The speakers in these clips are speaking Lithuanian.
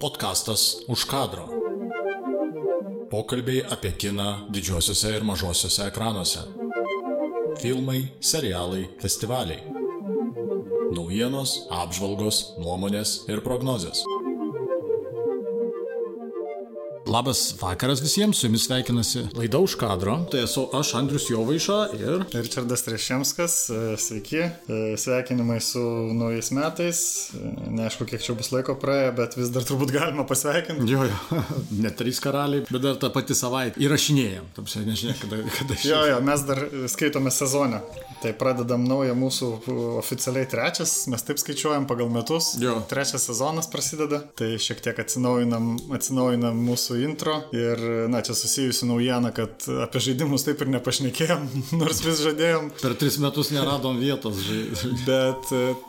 Podkastas Už kadro. Pokalbiai apie kiną didžiuosiuose ir mažosiuose ekranuose. Filmai, serialai, festivaliai. Naujienos, apžvalgos, nuomonės ir prognozės. Labas vakaras visiems, su jumis sveikinasi laida Už kadro. Tai esu aš, Andrius Jovaiša ir Ričardas Trešemskas. Sveiki, sveikinimai su naujais metais. Neaišku, kiek čia bus laiko praėję, bet vis dar turbūt galima pasveikinti. Jo, ne 3 karaliai, bet dar tą patį savaitę įrašinėjom. Nežinia, kada Jo, mes dar skaitome sezoną. Tai pradedam naują mūsų oficialiai 3, mes taip skaičiuojam pagal metus. Jo. 3 sezonas prasideda. Tai šiek tiek atsinaujinam mūsų intro. Ir, čia susijusi naujiena, kad apie žaidimus taip ir nepašnekėjom, nors vis žadėjom. Per 3 metus neradom vietos. Bet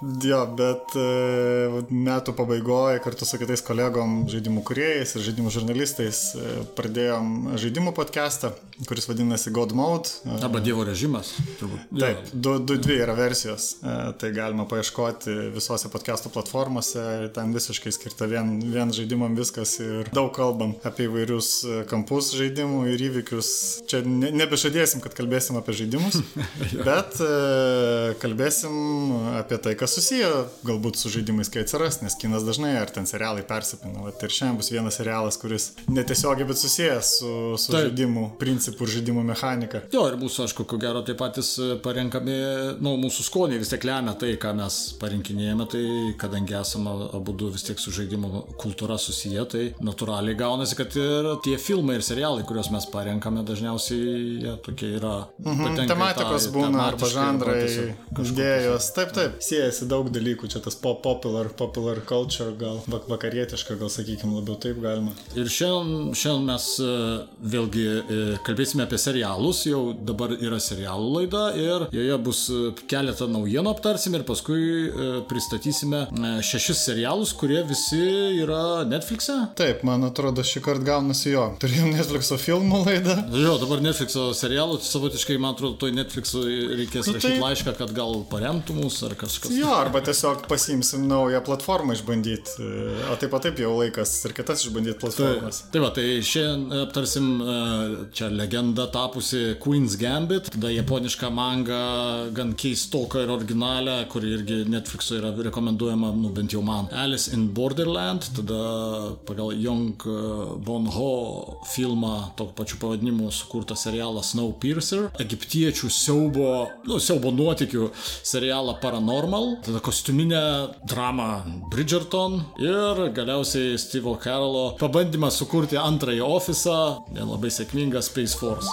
metų pabaigoje kartu su kitais kolegom žaidimų kūrėjais ir žaidimų žurnalistais pradėjom žaidimų podcastą, kuris vadinasi God Mode. Arba Dievo režimas. Turbūt. Taip, dvi yra versijos. Tai galima paieškoti visose podcastų platformose. Ten visiškai skirta vien žaidimam viskas ir daug kalbam apie įvairius kampus žaidimų ir įvykius. Čia nebežadėsim, kad kalbėsim apie žaidimus, bet kalbėsim apie tai, kas susiję galbūt su žaidimais, kai atsiras, nes kinas dažnai ar ten serialai persipina. Ir šiandien bus vienas serialas, kuris netiesiogiai, bet susijęs su žaidimų principų ir žaidimų mechanika. Jo, ir mūsų, aišku, ko gero, taip patys parenkami, mūsų skoniai vis tiek lemia tai, ką mes parinkinėjame, tai kadangi esame abudu vis tiek su žaidimų kultūra susiję, tai natūraliai gaunasi, kad ir tie filmai ir serialai, kuriuos mes parenkame, dažniausiai tokie yra tematikos būna arba žanrai, idėjos. Taip, siejasi daug dalykų, čia tas popular culture, gal vakarietiška, gal sakykime labiau taip galima. Ir šiandien mes vėlgi kalbėsime apie serialus, jau dabar yra serialų laida ir joje bus keletą naujienų aptarsim ir paskui pristatysime 6 serialus, kurie visi yra Netflix'e. Taip, man atrodo, šį kartą gaunasi jo. Turėjom Netflix'o filmų laidą. Jo, dabar Netflix'o serialų, savotiškai, man atrodo, toj Netflix'o reikės rašyti laišką, kad gal paremtų mus ar kažkas. Jo, arba tiesiog pasiimsim naują platformą išbandyti. O taip jau laikas ir kitas išbandyti platformas. Tai šiandien aptarsim čia legendą tapusi Queen's Gambit, tada japonišką mangą gan keistoką ir originalią, kuri irgi Netflix'o yra rekomenduojama, bent jau man. Alice in Borderland, tada pagal Jong Bon-ho filmą tokiu pačiu pavadinimu sukurtą serialą Snowpiercer, egiptiečių siaubo nuotykių serialą Paranormal, tada kostiuminę dramą Bridgerton ir galiausiai Steve'o Carello pabandymą sukurti antrąjį ofisą, labai sėkmingą Space Force.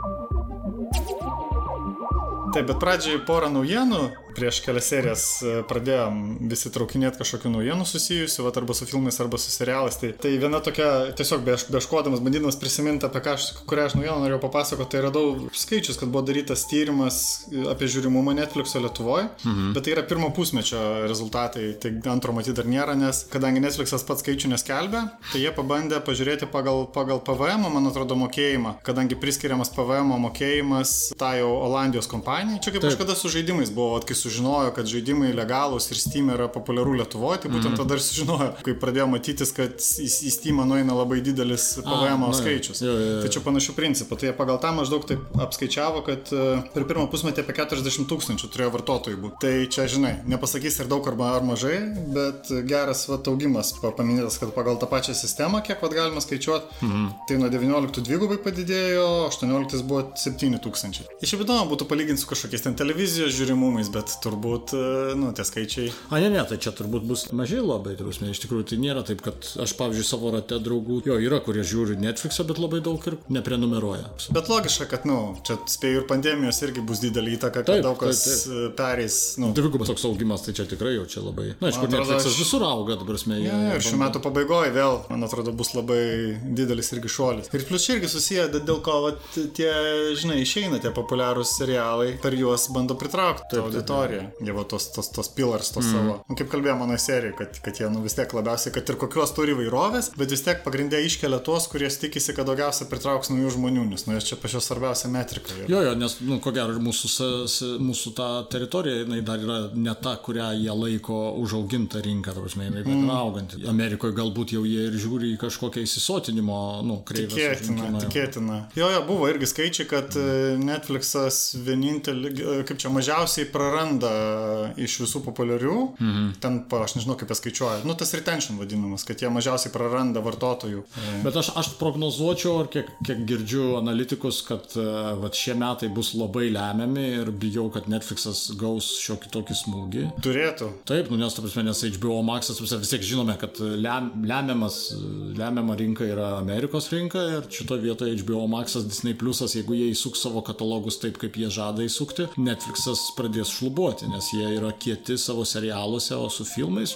Taip, bet pradžiai porą naujienų. Prieš kelias serijas pradėjom visi traukinėti kažkokių naujienų susijusių, arba su filmais, arba su serialais. Tai viena tokia, tiesiog beieškodamas, bandydamas prisiminti, apie kurią aš naujieną norėjau papasakoti, tai radau skaičius, kad buvo darytas tyrimas apie žiūrimumą Netflix'o Lietuvoje, bet tai yra pirmo pusmečio rezultatai, tai antro matyti dar nėra, nes kadangi Netflix'as pats skaičių neskelbė, tai jie pabandė pažiūrėti pagal PVM, man atrodo, mokėjimą, kadangi priskiriamas PVM mokėjimas tai jau Olandijos kompanijai. Čia kaip kažkada su žaidimais buvo, kai sužinojo, kad žaidimai legalūs ir Steam yra populiarų Lietuvoje, tai būtent tada ir sužinojo, kai pradėjo matytis, kad į Steamą nueina labai didelis PVM skaičius. Tai čia panašių principų. Tai jie pagal tą maždaug taip apskaičiavo, kad per pirmą pusmetį apie 40 000 turėjo vartotojų būti. Tai čia, žinai, nepasakys ir daug arba mažai, bet geras augimas paminėtas, kad pagal tą pačią sistemą, kiek galima skaičiuoti, tai nuo 19 dvigubai padidėjo, 18 buvo 7 000. Iš įdomu būtų palyginti su kažkokiais ten televizijos žiūrimumais, bet turbūt, tie skaičiai. Ne, tai čia turbūt bus mažiai labai, turbūt. Iš tikrųjų, tai nėra taip, kad aš, pavyzdžiui, savo rate draugų, yra, kurie žiūri Netflix'ą, bet labai daug ir neprenumeruoja. Bet logiška, kad, čia spėjau ir pandemijos irgi bus didelį įtaką, kad daug kas pereis. Dvigubas toks augimas, tai čia tikrai jau čia labai. Aišku, Netflix'as visur auga, dabar prasme. Ir šių metų pabaigoje vėl, man atrodo, bus labai didelis irgi šuolis. Ir plus čia irgi susiję, dėl ko tie, žinai, išeina tie populiarūs serialai, per juos bando pritraukti auditoriją. istorija. Jie va tos pillars, savo. Nu, kaip kalbėjo mano serija, kad jie vis tiek labiausiai, kad ir kokios turi įvairovės, bet vis tiek pagrindė iškelia tuos, kurie tikisi, kad daugiausia pritrauks naujų žmonių, nes čia pačios svarbiausia metrika. Jo, nes, ko gero, mūsų ta teritorija, jinai dar yra ne ta, kurią jie laiko užaugintą rinką, jinai dar auganti. Amerikoje galbūt jau jie ir žiūri į kažkokią įsisotinimo, kreivės. Tikėtina. Jo, buvo irgi skaičiai, kad Netflixas vienintelį, kaip čia mažiausiai praranda iš visų populiarių, ten, aš nežinau, kaip jie skaičiuoja, tas retention vadinamas, kad jie mažiausiai praranda vartotojų. Bet aš prognozuočiau, ar kiek girdžiu analitikus, kad šie metai bus labai lemiami ir bijau, kad Netflixas gaus šiokį tokį smūgį. Turėtų. Taip, nes HBO Max'as vis tiek žinome, kad lemiama rinka yra Amerikos rinka ir šito vietoje HBO Max'as, Disney Plus'as, jeigu jie įsuks savo katalogus taip, kaip jie žada įsukti, Netflixas pradės šlubuoti, nes jie yra kieti savo serialuose, o su filmais,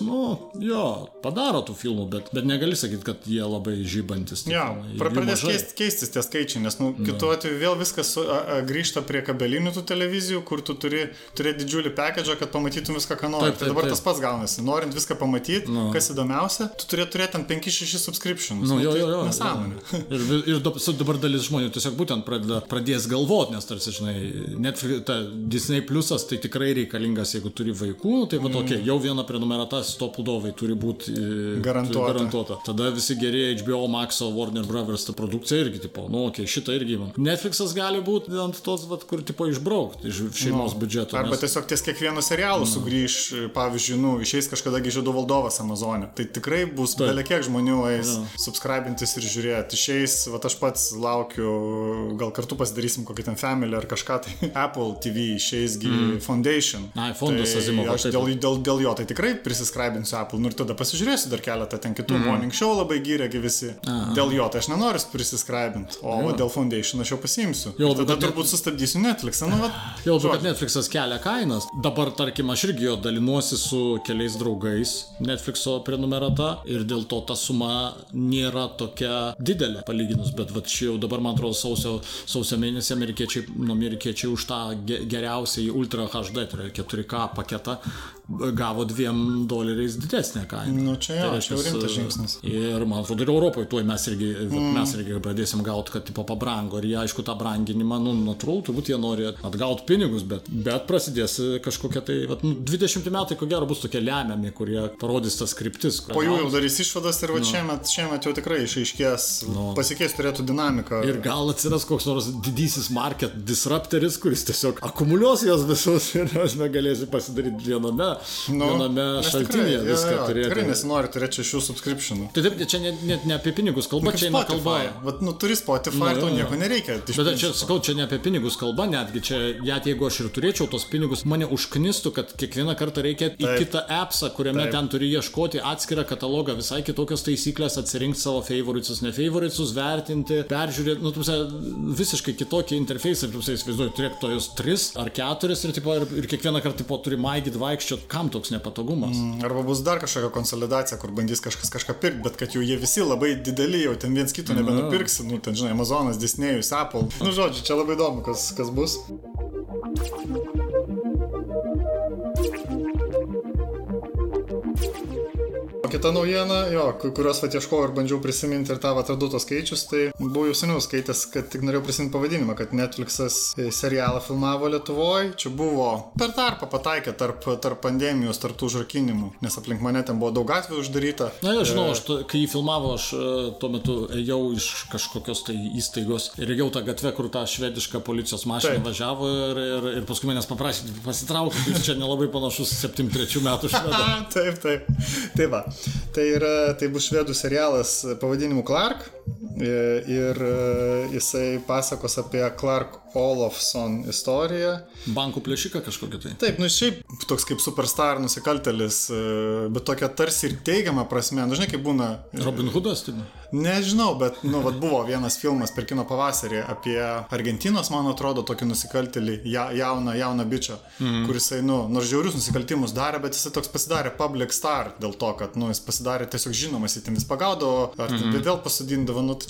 padaro tų filmų, bet negali sakyti, kad jie labai žybantis. Pradės keistis tie skaičiai, nes kitu atveju vėl viskas grįžta prie kabelinių tų televizijų, kur tu turi didžiulį package, kad pamatytum viską, ką nori. Tai dabar tas pats gaunasi. Norint viską pamatyti, kas įdomiausia, tu turėti ten 5-6 subscriptions. Nesąmonė. Ir dabar dalis žmonių tiesiog būtent pradės galvoti, nes tarsi, Netflix, Disney Plus'as tai tikrai reikalingas, jeigu turi vaikų, tai jau viena prenumerata stopudovai turi būti garantuota. Tada visi geri HBO Max'o, Warner Brothers produkcija irgi, šitą irgi. Netflixas gali būti ant tos, kur išbraukti iš šeimos biudžeto. Arba tiesiog ties kiekvienu serialu sugrįž, pavyzdžiui, išeis kažkada Žiedų valdovas Amazone. Tai tikrai bus belekiek žmonių eis subscribintis ir žiūrėti. Išeis, aš pats laukiu, gal kartu pasidarysim kokį ten Family ar kažką, tai Apple TV išeisgi Foundation. Fondas Azimovo. Aš dėl jo tai tikrai prisiscribinsiu Apple, ir tada pasižiūrėsiu dar keletą ten kitų Morning Show labai gyrėgi visi. Dėl jo tai aš nenoriu prisiscribinti, o dėl Foundation aš jau pasiimsiu. Tada turbūt sustabdysiu Netflixą. Kad Netflixas kelia kainas. Dabar, tarkim, aš irgi jo dalinuosi su keliais draugais Netflixo prenumerata ir dėl to ta suma nėra tokia didelė palyginus, bet čia jau dabar, man atrodo, sausio mėnesį amerikiečiai už tą geriausiai Ultra HD, tai yra 4K paketą, gavo $2 didesnę kainą. Čia jau rimtas žingsnis. Ir man atrodo, ir Europoje tuoj mes irgi pradėsim gauti, kad pabrango. Ir jie, aišku, tą branginimą, natūralu, turbūt jie nori atgauti pinigus, bet prasidės kažkokia tai, 20 metai, ko gero, bus tokie lemiami, kurie parodys tas kryptis. Po jų jau darys išvadas ir šiemet jau tikrai išaiškės, pasikeis turėtų dinamika. Ir gal atsiras koks nors didysis market disrupteris, kuris tiesiog akumuliuos jos visus ir aš negalėsiu pasidaryti viename šaltinėje viską turėti. Tikrai nesinori turėti 6 subscriptionų. Tai taip, čia net ne apie pinigus kalba, čia eina kalba. Turi Spotify, tau nieko nereikia. Bet čia, sakau, čia ne apie pinigus kalba, netgi čia, jeigu aš ir turėčiau tos pinigus, mane užknistų, kad kiekvieną kartą reikia į kitą appsą, kuriame ten turi ieškoti atskirą katalogą, visai kitokios taisyklės, atsirinkti savo favoritus, ne favoritus, vertinti, peržiūrėti, visiškai kitokį interfejsą, ir įsivaizduoju, turėk tojus 3 ar 4 ir kiekvieną kartą turi maigyti, vaikščioti, kam toks nepatogumas. Arba bus dar kažkokia konsolidacija, kur bandys kažką pirkti, bet kad jau jie visi labai dideli, jau ten viens kito nebenupirksi, ten žinai, Amazonas, Disney'us, Apple. Žodžiu, čia labai įdomu, kas bus. Kita naujiena, kurios ieškojau ir bandžiau prisiminti ir tą atradau tos skaičius, tai buvau jau seniau skaitęs, kad tik norėjau prisiminti pavadinimą, kad Netflixas serialą filmavo Lietuvoje. Čia buvo per tarpą pataikė tarp pandemijos, tarp tų užrakinimų, nes aplink mane ten buvo daug atvejų uždaryta. Na, aš žinau, kai jį filmavo, aš tuo metu ėjau iš kažkokios tai įstaigos ir ėjau tą gatvę, kur tą švedišką policijos mašiną važiavo ir paskui manęs paprašė pasitraukti, čia nelabai panašus 73 metų švedą. Taip va. Tai bus švedų serialas pavadinimu Clark ir jisai pasakos apie Clark Olofsson istoriją. Bankų plėšiką kažkokia tai. Taip, šiaip toks kaip superstar nusikaltelis, bet tokia tarsi ir teigiama prasme. Žinai, kaip būna... Robin Hoodas, tai? Nežinau, bet buvo vienas filmas per kino pavasarį apie Argentinos, man atrodo, tokį nusikaltelį, jauną bičą, kuris, nors žiaurius nusikaltimus darė, bet jisai toks pasidarė public star dėl to, kad, jis pasidarė tiesiog žinomas, jis ten vis pagaudavo, ar vėl pasodindavo, tai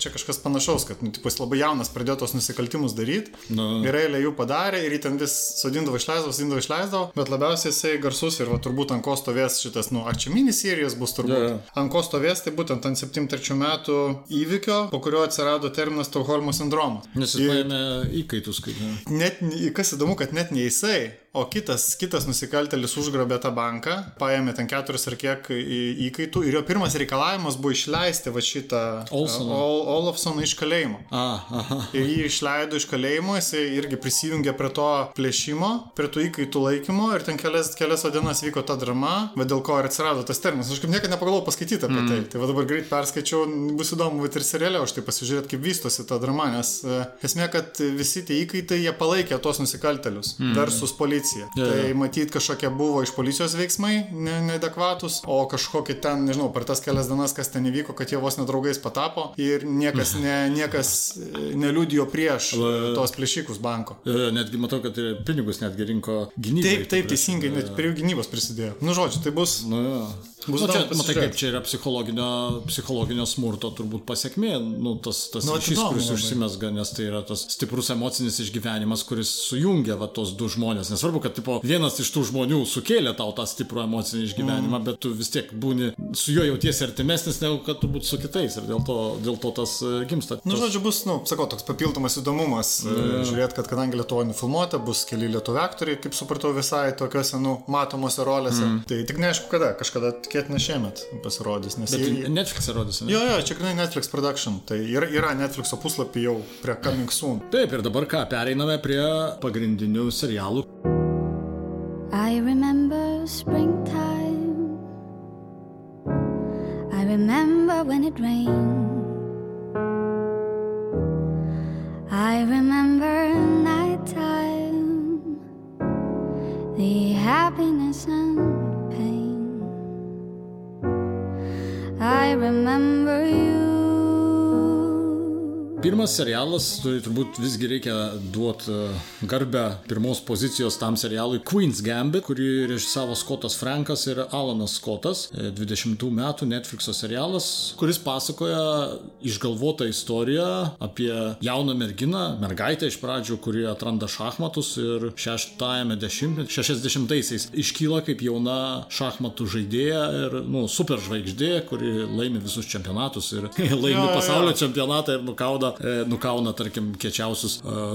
čia kažkas panašaus, kad, nu, tipo, jis labai jaunas pradėjo tos nusikaltimus daryti, ir eilę jų padarė, ir jį ten vis sodindavo, išleisdavo, bet labiausiai jisai garsus ir va, turbūt ant ko stovės šitas, nu, ar čia miniserijos bus turbūt, ant ko stovės, tai būtent ant 73 metų įvykio, po kurio atsirado terminas Stokholmo sindromas. Nes jis paėmė įkaitus, kaip ne. Net, kas įdomu, kad net ne jisai, o kitas nusikaltėlis užgrobė tą banką, paėmė ten 4 ar kiek įkaitų ir jo pirmas reikalavimas buvo išleisti va šitą Olafsoną iš kalėjimo. Ir jį išleido iš kalėjimo, jisai irgi prisijungė prie to plėšimo, prie tų įkaitų laikymo ir ten kelias dienas vyko ta drama, bet dėl ko ir atsirado tas terminas. Aš kaip niekada nepagalvojau paskaityti apie tai. Tai va dabar greit perskaičiau, bus įdomu ir seriale už tai pasižiūrėti, kaip vystosi ta drama, nes esmė, kad visi tie įkaitai, jie palaikė tos nusikaltėlius versus policija. Tai matyt kažkokie buvo iš policijos veiksmai neadekvatus, o kažkokie ten, nežinau, per tas kelias dienas, kas ten įvyko, kad jie vos nedraugais patapo ir niekas neliudijo prieš tos plėšikus banko. Netgi matau, kad pinigus netgi rinko gynybai. Taip, teisingai, net prie jų gynybos prisidėjo. Nu, žodžiu, tai bus... Čia, matai, kaip čia yra psichologinio smurto turbūt pasiekmė, nu, tas ryšys, kuris užsimesga, nes tai yra tas stiprus emocinis išgyvenimas, kuris sujungia va tos du žmonės. Nesvarbu, kad tipo, vienas iš tų žmonių sukėlė tau tą stiprų emocinį išgyvenimą, bet tu vis tiek būni su juo jautiesi artimesnis negu kad turbūt su kitais ir dėl to tas gimsta. Nu, žodžiu, bus, sakau, toks papildomas įdomumas. Žiūrėt, kad kadangi Lietuvoje nufilmuota, bus keli lietuvių aktoriai, kaip supratau, visai tokiuose, matomose rolėse. Tai tik neaišku kada, kažkada tikėtina šiemet pasirodys. Nes Netflix rodys, ne? Jo, čia tikrai Netflix production. Tai yra Netflixo puslapį jau prie Coming Soon. Taip, ir dabar ką, pereiname prie pagrindinių serialų. I remember springtime. I remember when it rained. I remember nighttime. The happiness and pain. I remember you. Pirmas serialas, tai turbūt visgi reikia duoti garbę pirmos pozicijos tam serialui Queen's Gambit, kurį režisavo Scottas Frankas ir Alanas Scottas. 20 metų Netflixo serialas, kuris pasakoja išgalvotą istoriją apie jauną mergaitę iš pradžių, kuri atranda šachmatus ir 60-aisiais iškyla kaip jauna šachmatų žaidėja ir superžvaigždė, kuri laimi visus čempionatus ir laimi pasaulio čempionatą ir nukauna, tarkim, kečiausią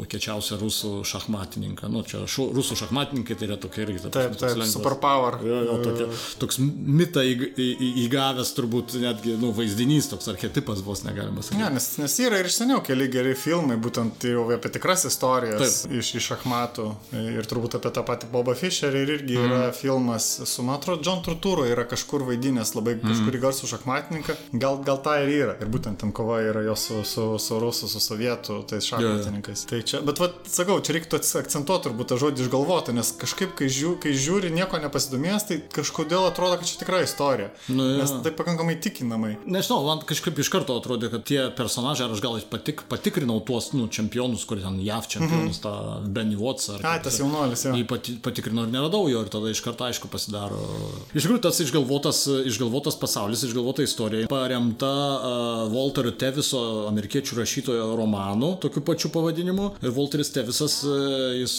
rusų šachmatininką. Čia rusų šachmatininkai tai yra tokia irgi. Taip, superpower. Toks mitą įgavęs turbūt netgi vaizdinys, toks archetipas vos negalima sakyti. Ne, nes yra ir seniau keli geri filmai, būtent jau apie tikras istorijas iš šachmatų ir turbūt apie tą patį Bobą Fischerį ir irgi yra filmas su, man atrodo, John Turturro yra kažkur vaidinęs labai kažkurį garsų šachmatininką. Gal tą ir yra. Ir būtent ten kova yra jos su rusų, su sovietų, tais šachmatininkais. Tai čia, bet sakau, čia reiktų akcentuoti turbūt tą žodį išgalvoti, nes kažkaip, kai žiūri nieko nepasidomės, tai kažkodėl atrodo, kad čia tikra istorija. Nes tai pakankamai tikinamai. Nežinau, man kažkaip iš karto atrodė, kad tie personažai, ar aš gal patikrinau tuos čempionus, kurie ten JAV čempionus, tą Benny Wattsą. Tas jaunuolis, jo. Jį patikrinau ir neradau jo ir tada iš karto aišku pasidaro. Iš tikrųjų, tas išgalvotas pasaulis, išgalvota istorija, paremta Walterio Teviso, amerikiečių rašytojo romanų, tokiu pačiu pavadinimu. Ir Walteris Tevisas, jis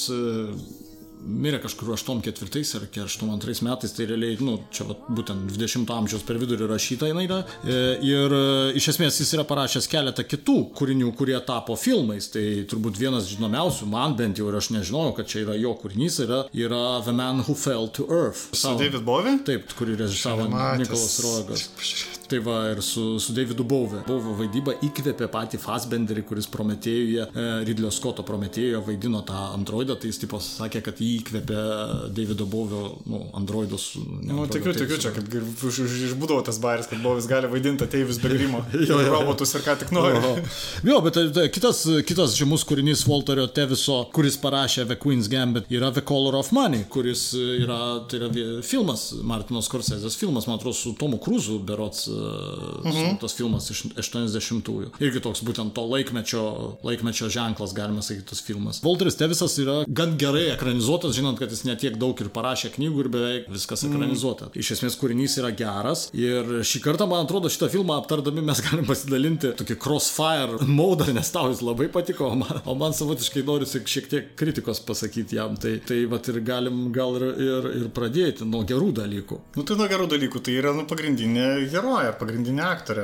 mirė kažkur 84 ar 82 metais, tai realiai, čia būtent 20 amžiaus per vidurį rašyta jinai yra. Ir iš esmės jis yra parašęs keletą kitų kūrinių, kurie tapo filmais. Tai turbūt vienas žinomiausių, man bent jau, ir aš nežinojau, kad čia yra jo kūrinys, yra The Man Who Fell to Earth. Su David Bowie? Taip, kurį režisavo Nicholas Roegas. Tai va, ir su Davidu Bowie. Bowie vaidyba įkvėpė patį Fassbenderį, kuris Prometėjuje, Ridlio Scotto Prometėjoje vaidino tą androidą, tai jis sakė, kad jį įkvėpė Davido Bowie androidus. Tikiu, čia kaip išbūdavo tas baris, kad Bowie gali vaidinti ateivius be grimo, robotus ir ką tik nori. Jo, bet kitas žymus kūrinys Walterio Teviso, kuris parašė The Queen's Gambit, yra The Color of Money, kuris yra filmas, Martino Scorsese'as filmas, man atrodo, su Tomu Cruise'u berods tas filmas iš 80-ųjų. Irgi toks būtent to laikmečio ženklas, galima sakyti, tas filmas. Walteris Tevisas yra gan gerai ekranizuotas, žinant, kad jis netiek daug ir parašė knygų ir beveik viskas ekranizuota. Iš esmės kūrinys yra geras ir šį kartą, man atrodo, šitą filmą aptardami mes galim pasidalinti tokį crossfire mode, nes tau jis labai patiko, o man savotiškai norisi šiek tiek kritikos pasakyti jam. Tai vat ir galim gal ir pradėti nuo gerų dalykų. Nu tai nuo gerų dalykų, tai yra pagrindinė herojė, pagrindinė aktorė.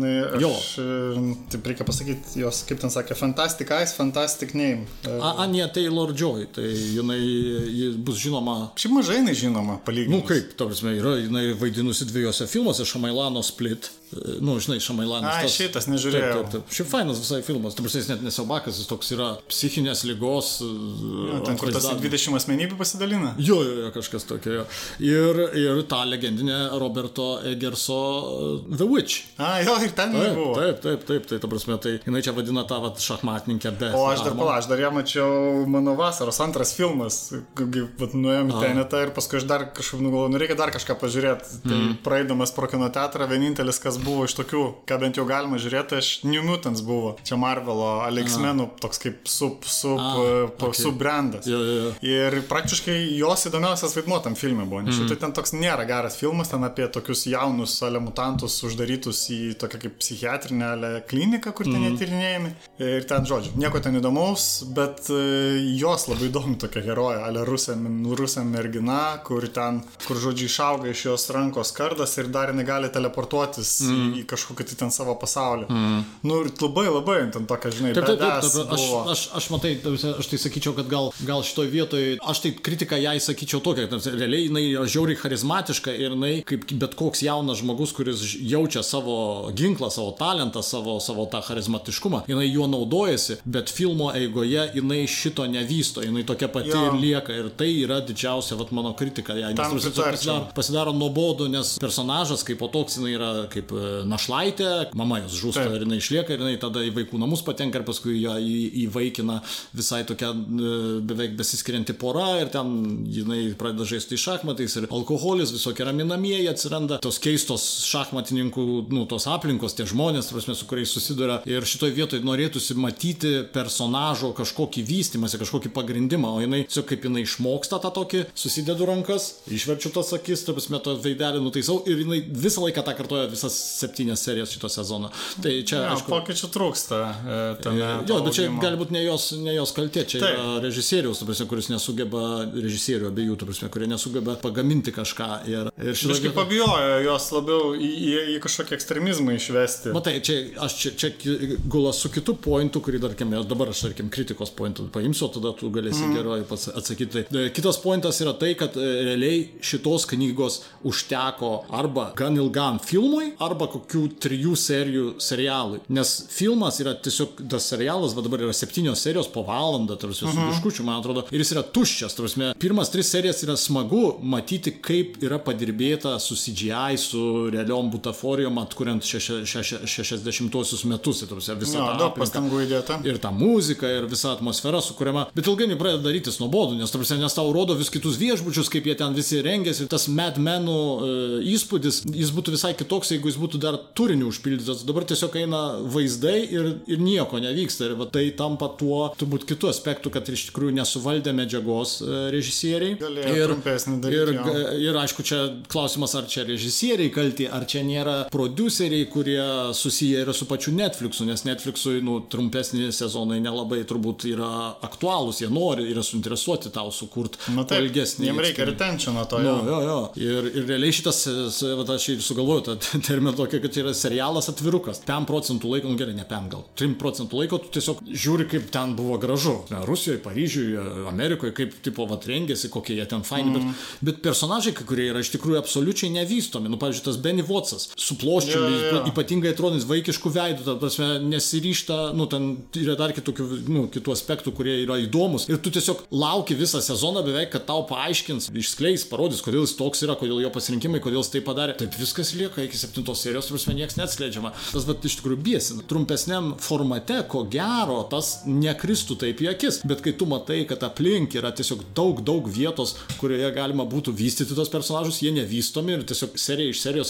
Taip reikia pasakyti, jos, kaip ten sakė, Fantastic Eyes, Fantastic Name. Anya Taylor-Joy, tai jinai bus žinoma. Šiaip mažai jinai žinoma, palyginus. Nu kaip, ta prasme, jinai vaidinusi 2 filmuose, Šamailano Split. Nu, žinai, Šamailanas. Šitas nežiūrėjau. Taip. Šiaip fainas visai filmas. Ta prasme, jis net nesiaubakas, jis toks yra psichinės ligos. Ten kur tas 20 asmenybių pasidalina? Jo, kažkas tokio. Ir tą legendinę Roberto Egerso The Witch. Jo, ir ten jinai buvo. Taip. Tai ta prasme, tai jinai čia vadina tą šachmatininkę Beth. O aš dar ją mačiau mano vasaros antras filmas. Nuėjom į Tenetą ir paskui aš dar kažkaip nugalvoju, reikia dar kažką pažiūrėti. Tai praeidamas pro kino teatrą, vienintelis, kas buvo iš tokių, ką bent jau galima žiūrėti, New Mutants buvo. Čia Marvelo, X-Menų toks kaip sub-brandas. Ir praktiškai jos įdomiausias vaidmuo tam filme buvo. Nes tai ten toks nėra geras filmas, ten apie tokius jaunus mutantus uždarytus į tokią kaip psichiatrinę kliniką, kur ten netyrinėjami. Ir ten, žodžiu, nieko ten įdomaus, bet jos labai įdomi tokia heroja, rusė mergina, kur, žodžiu, išauga iš jos rankos kardas ir dar jinai gali teleportuotis į kažkokį tai ten savo pasaulį. Nu ir labai ten tokia, žinai, badass buvo. Aš matai, aš tai sakyčiau, kad gal šitoj vietoj, aš tai kritiką jai sakyčiau tokia, kad realiai jinai yra žiauriai charizmatiška ir jinai, kaip bet koks jaunas žmogus, kuris jaučia savo ginklą, savo talentą, savo tą charizmatiškumą, jinai juo naudojasi, bet filmo eigoje jinai šito nevysto, jinai tokia pati ir lieka ir tai yra didžiausia mano kritika jai. Pasidaro nuobodu, nes personažas kaip po toks jinai yra kaip našlaitė, mama jos žūsta ir jinai išlieka ir jinai tada į vaikų namus patenka ir paskui ją įvaikina visai tokia beveik besiskirianti pora ir ten jinai pradeda žaisti šachmatais ir alkoholis, visokie raminamieji atsiranda, tos keistos šachmatininkų, tos aplinkos, tie žmonės, prasme, su kuriais susiduria ir šitoj vietoj norėtųsi matyti personažo kažkokį vystymąsi, kažkokį pagrindimą, o jinai, kaip jinai išmoksta tą tokį, susidedu rankas, išverčiu tas akis, prasme, to veidelį nutaisau ir jinai visą laiką tą kartoja visas 7 serijas šito sezono. Tai čia, aišku, pokyčių trūksta. Bet čia gali būti ne jos kaltė, čia yra režisieriaus, kuris nesugeba, režisierių abiejų, kurie nesugeba pagaminti kažką. Ir kažkaip pabijojo jos labiau į kažkokį ekstremizmą išvesti. Matai, čia gula su kitu pointu, kurį dabar aš, kritikos pointų paimsiu, o tada tu galėsi gerai atsakyti. Kitas pointas yra tai, kad realiai šitos knygos užteko arba gan ilgam filmui, arba kokių 3 serijų serialui. Nes filmas yra tiesiog, tas serialas, dabar yra 7 serijos po valandą, su biškučiu, man atrodo, ir jis yra tuščias. Pirmas 3 serijas yra smagu matyti, kaip yra padirbėta su CGI, su realiom butaforijom, atkuriant 60-osius metus. Daug pastangų įdėta. Ir ta muzika, ir visa atmosfera sukuriama. Bet ilgainiui pradeda darytis nuobodu, nes tau rodo vis kitus viešbučius, kaip jie ten visi rengėsi. Tas Mad Menų įspūdis, jis būtų visai kitoks, jeigu jis būtų dar turiniu užpildytas. Dabar tiesiog eina vaizdai ir nieko nevyksta. Ir tai tampa tuo, turbūt kitų aspektų, kad iš tikrųjų nesuvaldė medžiagos režisieriai. Ir aišku, čia klausimas, ar čia režisieriai kalti, ar čia nėra prodiuseriai, kurie susiję yra su pačiu Netflixu, nes Netflixui trumpesni sezonai nelabai turbūt yra aktualūs, jie nori, yra suinteresuoti tau sukurti ilgesnį. Jiems reikia retentiono to. Jo. Ir realiai šitas, aš ir sugalvoju tą terminą tokį, kad yra serialas atvirukas. 5% laiko, gerai, ne 5 gal, 3% laiko tu tiesiog žiūri, kaip ten buvo gražu. Rusijoje, Paryžiuje, Amerikoje, kaip rengėsi, kokie jie ten faini, bet personažai, kurie yra iš tikrųjų absoliučiai nevystomi. Pavyzdžiui, tas Benny Wattsas, su ploščiu, ypatingai atrodys vaikiškų veidų, nesiryšta, ten yra dar kitų aspektų, kurie yra įdomus. Ir tu tiesiog lauki visą sezoną beveik, kad tau paaiškins, išskleis, parodys, kodėl jis toks yra, kodėl jo pasirinkimai, kodėl jis tai padarė. Taip viskas lieka iki 7 serijos, nieks neatskleidžiama. Tas iš tikrųjų biesina. Trumpesniam formate, ko gero, tas nekristų taip į akis. Bet kai tu matai, kad aplink yra tiesiog daug vietos, kurioje galima būtų vystyti tos personažus, jie nevystomi ir tiesiog serija iš serijos yra kartojama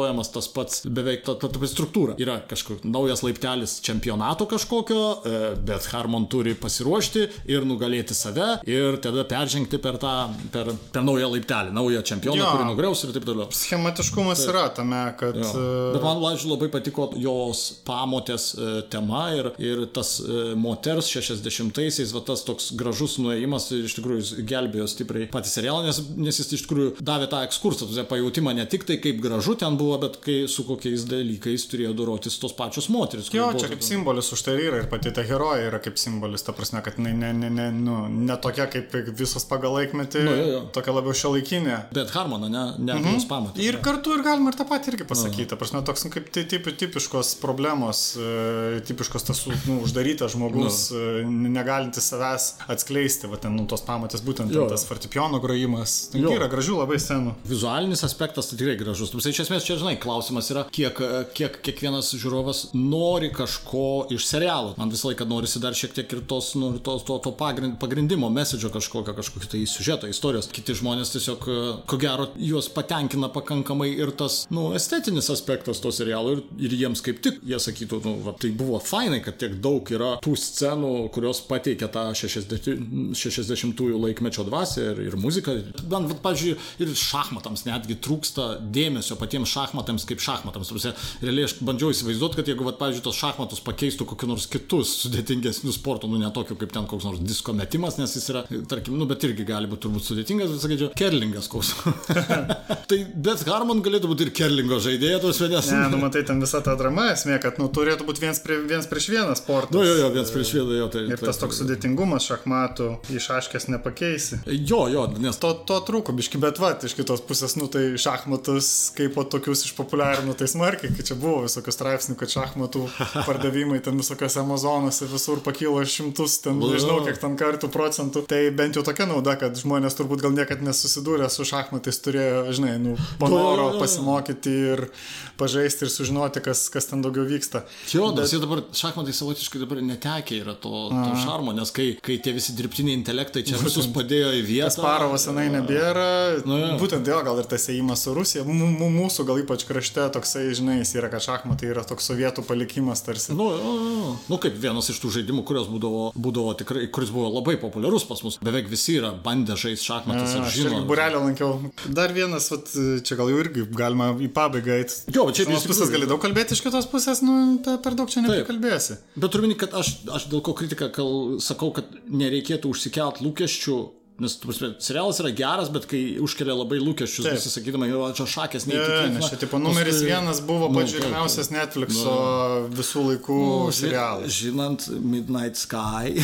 kartojamas tas pats, beveik ta struktūra. Yra kažkur naujas laiptelis čempionato kažkokio, bet Harmon turi pasiruošti ir nugalėti save ir tada peržengti per naują laiptelį, naują čempioną, kurį nugriaus ir taip toliau. Schematiškumas yra tame, kad... Bet man, labai patiko jos pamotės tema ir tas moters 60-aisiais, va tas toks gražus nuėjimas iš tikrųjų gelbėjo stipriai patį serialą, nes jis iš tikrųjų davė tą ekskursą, pajautimą ne tik tai kaip gražu ten buvo, bet kai su kokiais dalykais turėjo dorotis tos pačios moteris. Jo, čia kaip simbolis už tai yra ir pati ta heroja yra kaip simbolis, ta prasme, kad ne tokia kaip visos pagal laikmetį, tokia labiau šiuolaikinė. Bet Harmoną, ne jos pamatė. Ir kartu ir galima ir tą patį irgi pasakyti, ta prasme, toks kaip tipiškos problemos, tipiškos tas uždarytas žmogus, negalintis savęs atskleisti, va ten tos pamatės, būtent tas fortepijono grojimas. Yra gražių labai scenų. Vizualinis aspektas tai tikrai gražus. Iš esmės čia, žinai, klausimas yra, kiek kiekvienas žiūrovas nori kažko iš serialo. Man visą laiką norisi dar šiek tiek ir to pagrindimo, message kažkokio tai siužeto, istorijos. Kiti žmonės tiesiog, ko gero, juos patenkina pakankamai ir tas, estetinis aspektas to serialo ir jiems kaip tik, jie sakytų, tai buvo fainai, kad tiek daug yra tų scenų, kurios pateikia tą 60-ųjų laikmečio dvasią ir muziką. Man, pavyzdžiui, ir šachmatams netgi trūksta dėmesio patiems šachmatams kaip šachmatams. Realiai aš bandžiau įsivaizduoti, kad jeigu, pavyzdžiui, tos šachmatus pakeistų kokiu nors kitus sudėtingesnius sportų, ne tokiu kaip ten koks nors disko metimas, nes jis yra, tarkim, bet irgi gali būti turbūt sudėtingas, bet sakyčiau, kerlingas koks. Tai bet Harmon galėtų būti ir kerlingo žaidėja, tos vienės. Ne, matai, ten visa ta drama esmė, kad turėtų būti viens prieš vieną sportas. Viens prieš vieną, ir tas toks sudėtingumas šachmatų į šaškės nepakeisi. Jo, nes to trūko biški, bet iš kitos pusės, tai šachmatus kaip tokius išpopuliarino tai smarkiai, kai čia buvo visokių straipsnių, kad šachmatų pardavimai ten visokiose Amazonose visur pakilo šimtus, ten nežinau kiek ten kartų procentų. Tai bent jau tokia nauda, kad žmonės turbūt gal niekad nesusidūrė su šachmatais, turėjo, žinai, panoro pasimokyti ir pažaisti ir sužinoti, kas ten daugiau vyksta. Jo, bet jie dabar šachmatai savotiškai dabar netekia yra to šarmo, nes kai tie visi dirbtiniai intelektai čia visus padėjo į vietą. Kasparovo senai nebėra. Būtent dėl gal ir tas ėjimas su Rusija. Mūsų gal ypač krašte toksai, žinai, jis yra, kad šachmatai yra toks sovietų palikimas tarsi. Kaip vienas iš tų žaidimų, kurios būdavo tikrai, kuris buvo labai populiarus pas mus. Beveik visi yra bandę žaisti šachmatas ar žino. Aš burelę lankiau. Dar vienas, čia gal jau irgi galima į pabaigą eiti. Jo, čia iš pusės gali daug kalbėti, iš kitos pusės, per daug čia neprikalbėsi. Bet turiu minėti, kad aš dėl ko kritiką sakau, kad nereikėtų užsikelt lūkesčių. Nes serialas yra geras, bet kai užkelia labai lūkesčius, visi sakydama, čia šakės neįtikėtina. Nes čia tipo numeris 1 buvo pats žiūrimiausias Netflixo visų laikų serialas. Žinant Midnight Sky.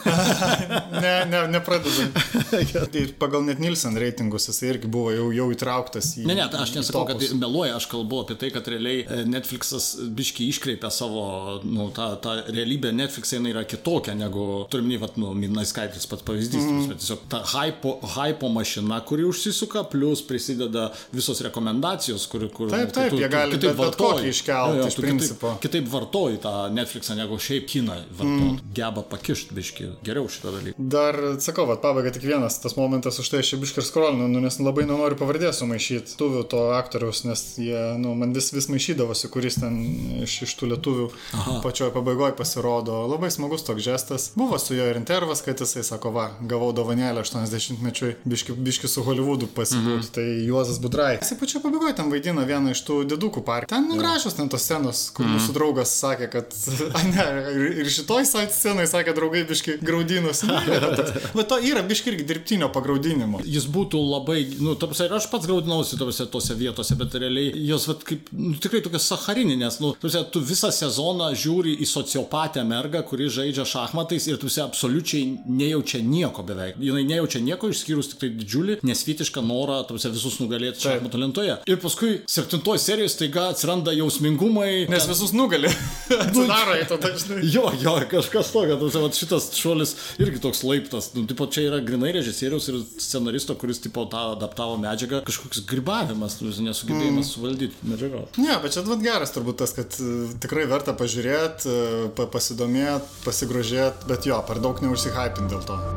Nepradedam. Ir pagal net Nielsen reitingus jis irgi buvo jau įtrauktas į... Ne, aš nesakau, kad meluoja, aš kalbu apie tai, kad realiai Netflixas biški iškreipia savo, tą realybę Netflix'e yra kitokia negu, turime, Midnight Sky, tas pats pavyzdys, tiesiog hypo mašina, kuri užsisuka, plus prisideda visos rekomendacijos, kur taip, jie gali bet kokį iškelti iš principo. Kitaip vartoji tą Netflixą, negu šiaip kiną vartot. Geba pakišt biški geriau šitą dalyką. Dar, sakau, pabaiga tik vienas tas momentas, už tai aš biški ir skrolinu, nes labai nenoriu pavardės sumaišyti tuvių to aktoriaus, nes jie, man vis maišydavosi, kuris ten iš tų lietuvių pačioj pabaigoje pasirodo. Labai smagus toks žestas. Buvo su jo ir intervas, kad jisai sako, gavau dovanėlę 80-mečiui biški su Hollywoodu pasibūti, tai Juozas Budrai. Jisai pačio pabaigoje ten vaidina vieną iš tų didukų parkų. Ten gražios ten tos scenos, kur mūsų draugas sakė, kad ir šitoj scenai sakė, draugai biški graudinos. Bet to yra biški irgi dirbtinio pagraudinimo. Jis būtų labai, ir aš pats graudinausi tose vietose, bet realiai jos kaip, tikrai tokios sacharinės, tu visą sezoną žiūri į sociopatę mergą, kuri žaidžia šachmatais ir tu absoliučiai nejaučia nieko beveik. Jinai nejaučia nieko, išskyrus tik tai didžiulį, nesvytišką norą visus nugalėti šachmatų lentoje. Ir paskui 7 serijos staiga atsiranda jausmingumai. Nes visus nugali. Atsidaro į to dažnai. Jo, kažkas tokio. Šitas šuolis irgi toks laiptas. Čia yra grinai režisieriaus ir scenaristo, kuris tą adaptavo medžiagą. Kažkoks grybavimas, nesugebėjimas suvaldyti medžiagą. Ne, bet čia geras turbūt tas, kad tikrai verta pažiūrėti, pasidomėti, pasigrožėti, bet jo, per daug neužsihypinti dėl to.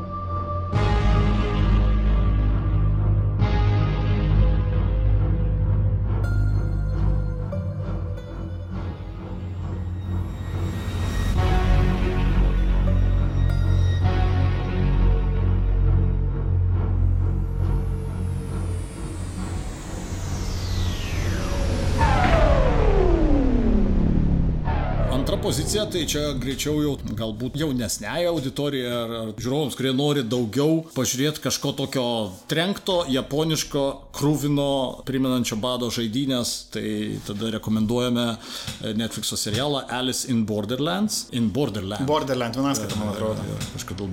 antra pozicija, tai čia greičiau jau galbūt jaunesnei auditorijai ar žiūrovams, kurie nori daugiau pažiūrėti kažko tokio trenkto, japoniško, krūvino, primenančio bado žaidynės, tai tada rekomenduojame Netflix'o serialą Alice in Borderlands. Borderlands, vienas kitą, man atrodo. Kažkodėl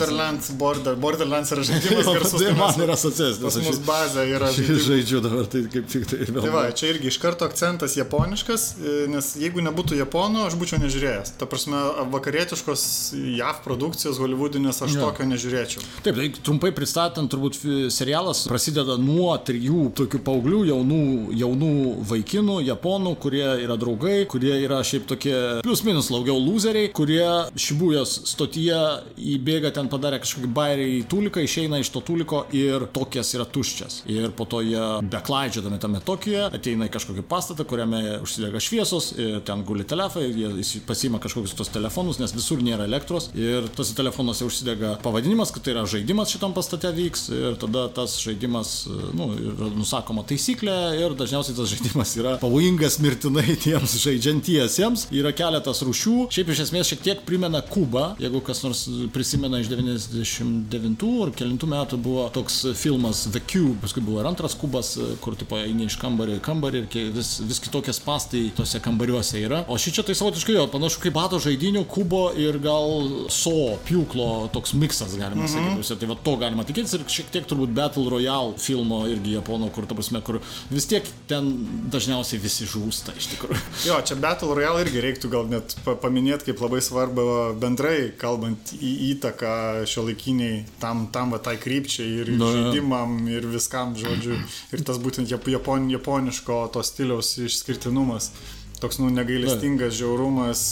Borderlands yra žaidimas garsus. Tai man yra asociacija. Pas mus bazė yra žaidžiu dabar, tai kaip tik tai ir vėl. Tai va, čia irgi iš karto akcentas japoniškas, nes jeigu nebūtų japonų, aš būčiau nežiūrėjęs. Ta prasme, vakarietiškos JAV produkcijos hollywoodinės aš tokio nežiūrėčiau. Taip, tai trumpai pristatant, turbūt serialas prasideda nuo 3 tokių paauglių, jaunų vaikinų, japonų, kurie yra draugai, kurie yra šiaip tokie plius minus laugiau loseriai, kurie Šibujos stotyje įbėga ten padarė kažkokį bairį į tūliką, išeina iš to tūliko ir Tokijas yra tuščias. Ir po to jie beklaidžiodami tame Tokijoje ateina į kažkokį pastatą, kuriame užsidega šviesos, ir ten guli telefai, jie pasiima kažkokius tos telefonus, nes visur nėra elektros ir tose telefonuose užsidega pavadinimas, kad tai yra žaidimas šitam pastate vyks ir tada tas žaidimas, yra nusakoma taisyklė ir dažniausiai tas žaidimas yra pavojingas mirtinai tiems žaidžiantiesiems. Yra keletas rūšių, šiaip iš esmės šiek tiek primena Kubą, jeigu kas nors prisimena iš 99 ar kelintų metų buvo toks filmas The Cube, paskui buvo ir antras Kubas, kur tipo eini iš kambario į kambarį ir vis kitokie spastai tose kambariuose yra. O šičia tai savotiškai panašu kaip bado žaidynių, Kubo ir gal pjūklo toks miksas, galima sakyti. Tai va to galima tikėtis ir šiek tiek turbūt Battle Royale filmo irgi japonų, kur ta prasme, kur vis tiek ten dažniausiai visi žūsta iš tikrųjų. Jo, čia Battle Royale irgi reiktų gal net paminėti kaip labai svarbu bendrai, kalbant į įtaką šiuolaikiniai tam va tai krypčiai ir žaidimam ir viskam, žodžiu. Ir tas būtent japoniško to stiliaus išskirtinumas. Toks, negailestingas žiaurumas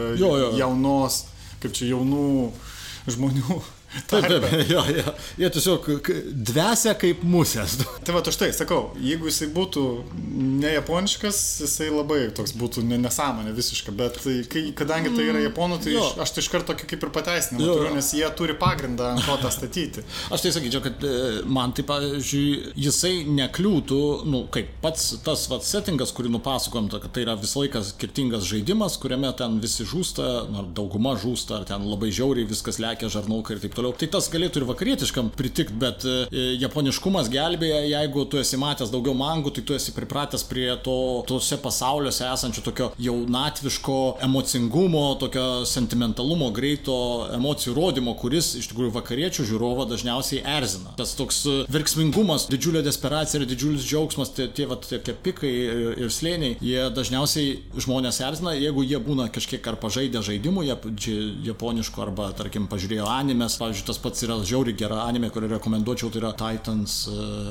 jaunos, kaip čia jaunų žmonių. Taip, jie tiesiog dvesia kaip musės. Tai va, štai, sakau, jeigu jisai būtų ne japoniškas, jisai labai toks būtų nesąmonė visiška, bet kadangi tai yra japonų, tai aš tai iš karto kaip ir pateisinimą turiu, nes jie turi pagrindą ant ko tą statyti. Aš tai sakyčiau, kad man tai, pavyzdžiui, jisai nekliūtų, kaip pats tas settingas, kurį nupasakojom, kad tai yra visą laiką skirtingas žaidimas, kuriame ten visi žūsta, dauguma žūsta, ar ten labai žiauriai viskas lekia, žarnaukai ir taip toliau. Tai tas galėtų ir vakarietiškam pritikti, bet japoniškumas gelbėja, jeigu tu esi matęs daugiau mangų, tai tu esi pripratęs prie tose pasauliuose esančio tokio jaunatviško emocingumo, tokio sentimentalumo, greito emocijų rodymo, kuris iš tikrųjų vakariečių žiūrovą dažniausiai erzina. Tas toks verksmingumas, didžiulė desperacija ir didžiulis džiaugsmas, tie pikai ir slėniai, jie dažniausiai žmonės erzina, jeigu jie būna kažkiek ar pažaidę žaidimų japoniškų arba, tarkim, pažiūrėjo animes. Pavyzdžiui, tas pats yra žiauriai gera anime, kurį rekomenduočiau, tai yra Titans,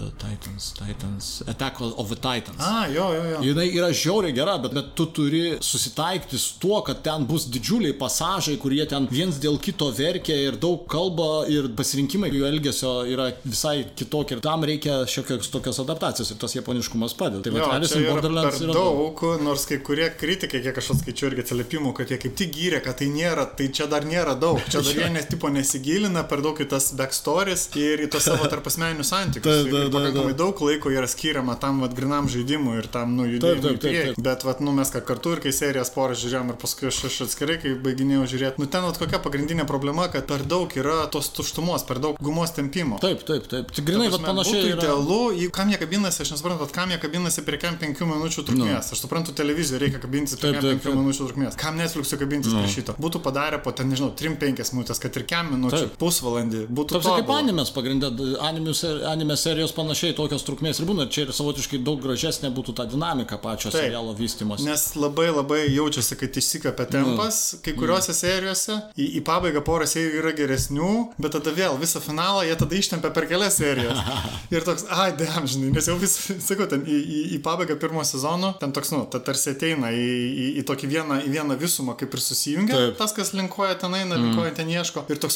Attack of the Titans. Jo. Jinai yra žiauriai gera, bet tu turi susitaikyti su tuo, kad ten bus didžiuliai pasažai, kurie ten viens dėl kito verkia ir daug kalba ir pasirinkimai jų elgesio yra visai kitokie ir tam reikia šiokios tokios adaptacijos ir tas japoniškumas padeda. Tai va, Alice in Borderlands yra daug, nors kai kurie kritikai, kiek aš atskaičiu irgi atsiliepimų, kad jie kaip tik gyrė, kad tai čia dar nėra daug, čia dar jie nesigilina per daug į tas backstories ir į tos savo tarpasmeninius santykius. Pakankamai daug laiko yra skiriama tam grinam žaidimui ir tam judėjimui į priekį. Bet mes kartu ir kai serijas porą žiūrėjom ir paskui aš atskirai, kai baiginėjau žiūrėti, ten kokia pagrindinė problema, kad per daug yra tos tuštumos, per daug gumos tempimo. Taip. Tai grinai panašiai yra. Idealu, kam jie kabinasi, aš nesuprantu, kam jie kabinasi prie 5 minučių trukmės. Aš suprantu, televizijoje reikia kabintis prie 5 minučių trukmės. Kam Netflix'o kabintis prie šito? Būtų padarę po 3-5 minutės, kad ir 5 minučių. Pusvalandį būtų tobulas. Kaip animės pagrindė, anime serijos panašiai tokios trukmės ir būna, čia ir savotiškai daug gražesnė būtų ta dinamika pačio serialo vystymas. Nes labai jaučiasi, kad išsikapia tempas kai kuriuose serijose, į pabaigą porą serijų yra geresnių, bet tada vėl visą finalą jie tada ištempia per kelias serijas. Ir toks, žinai, nes jau sakau, ten į pabaigą pirmo sezono, ten toks, tarsi ateina į tokį vieną visumą, kaip ir susijungia, tas, kas linkuoja ten eina, linkuoja ten ieško, ir toks atrodo,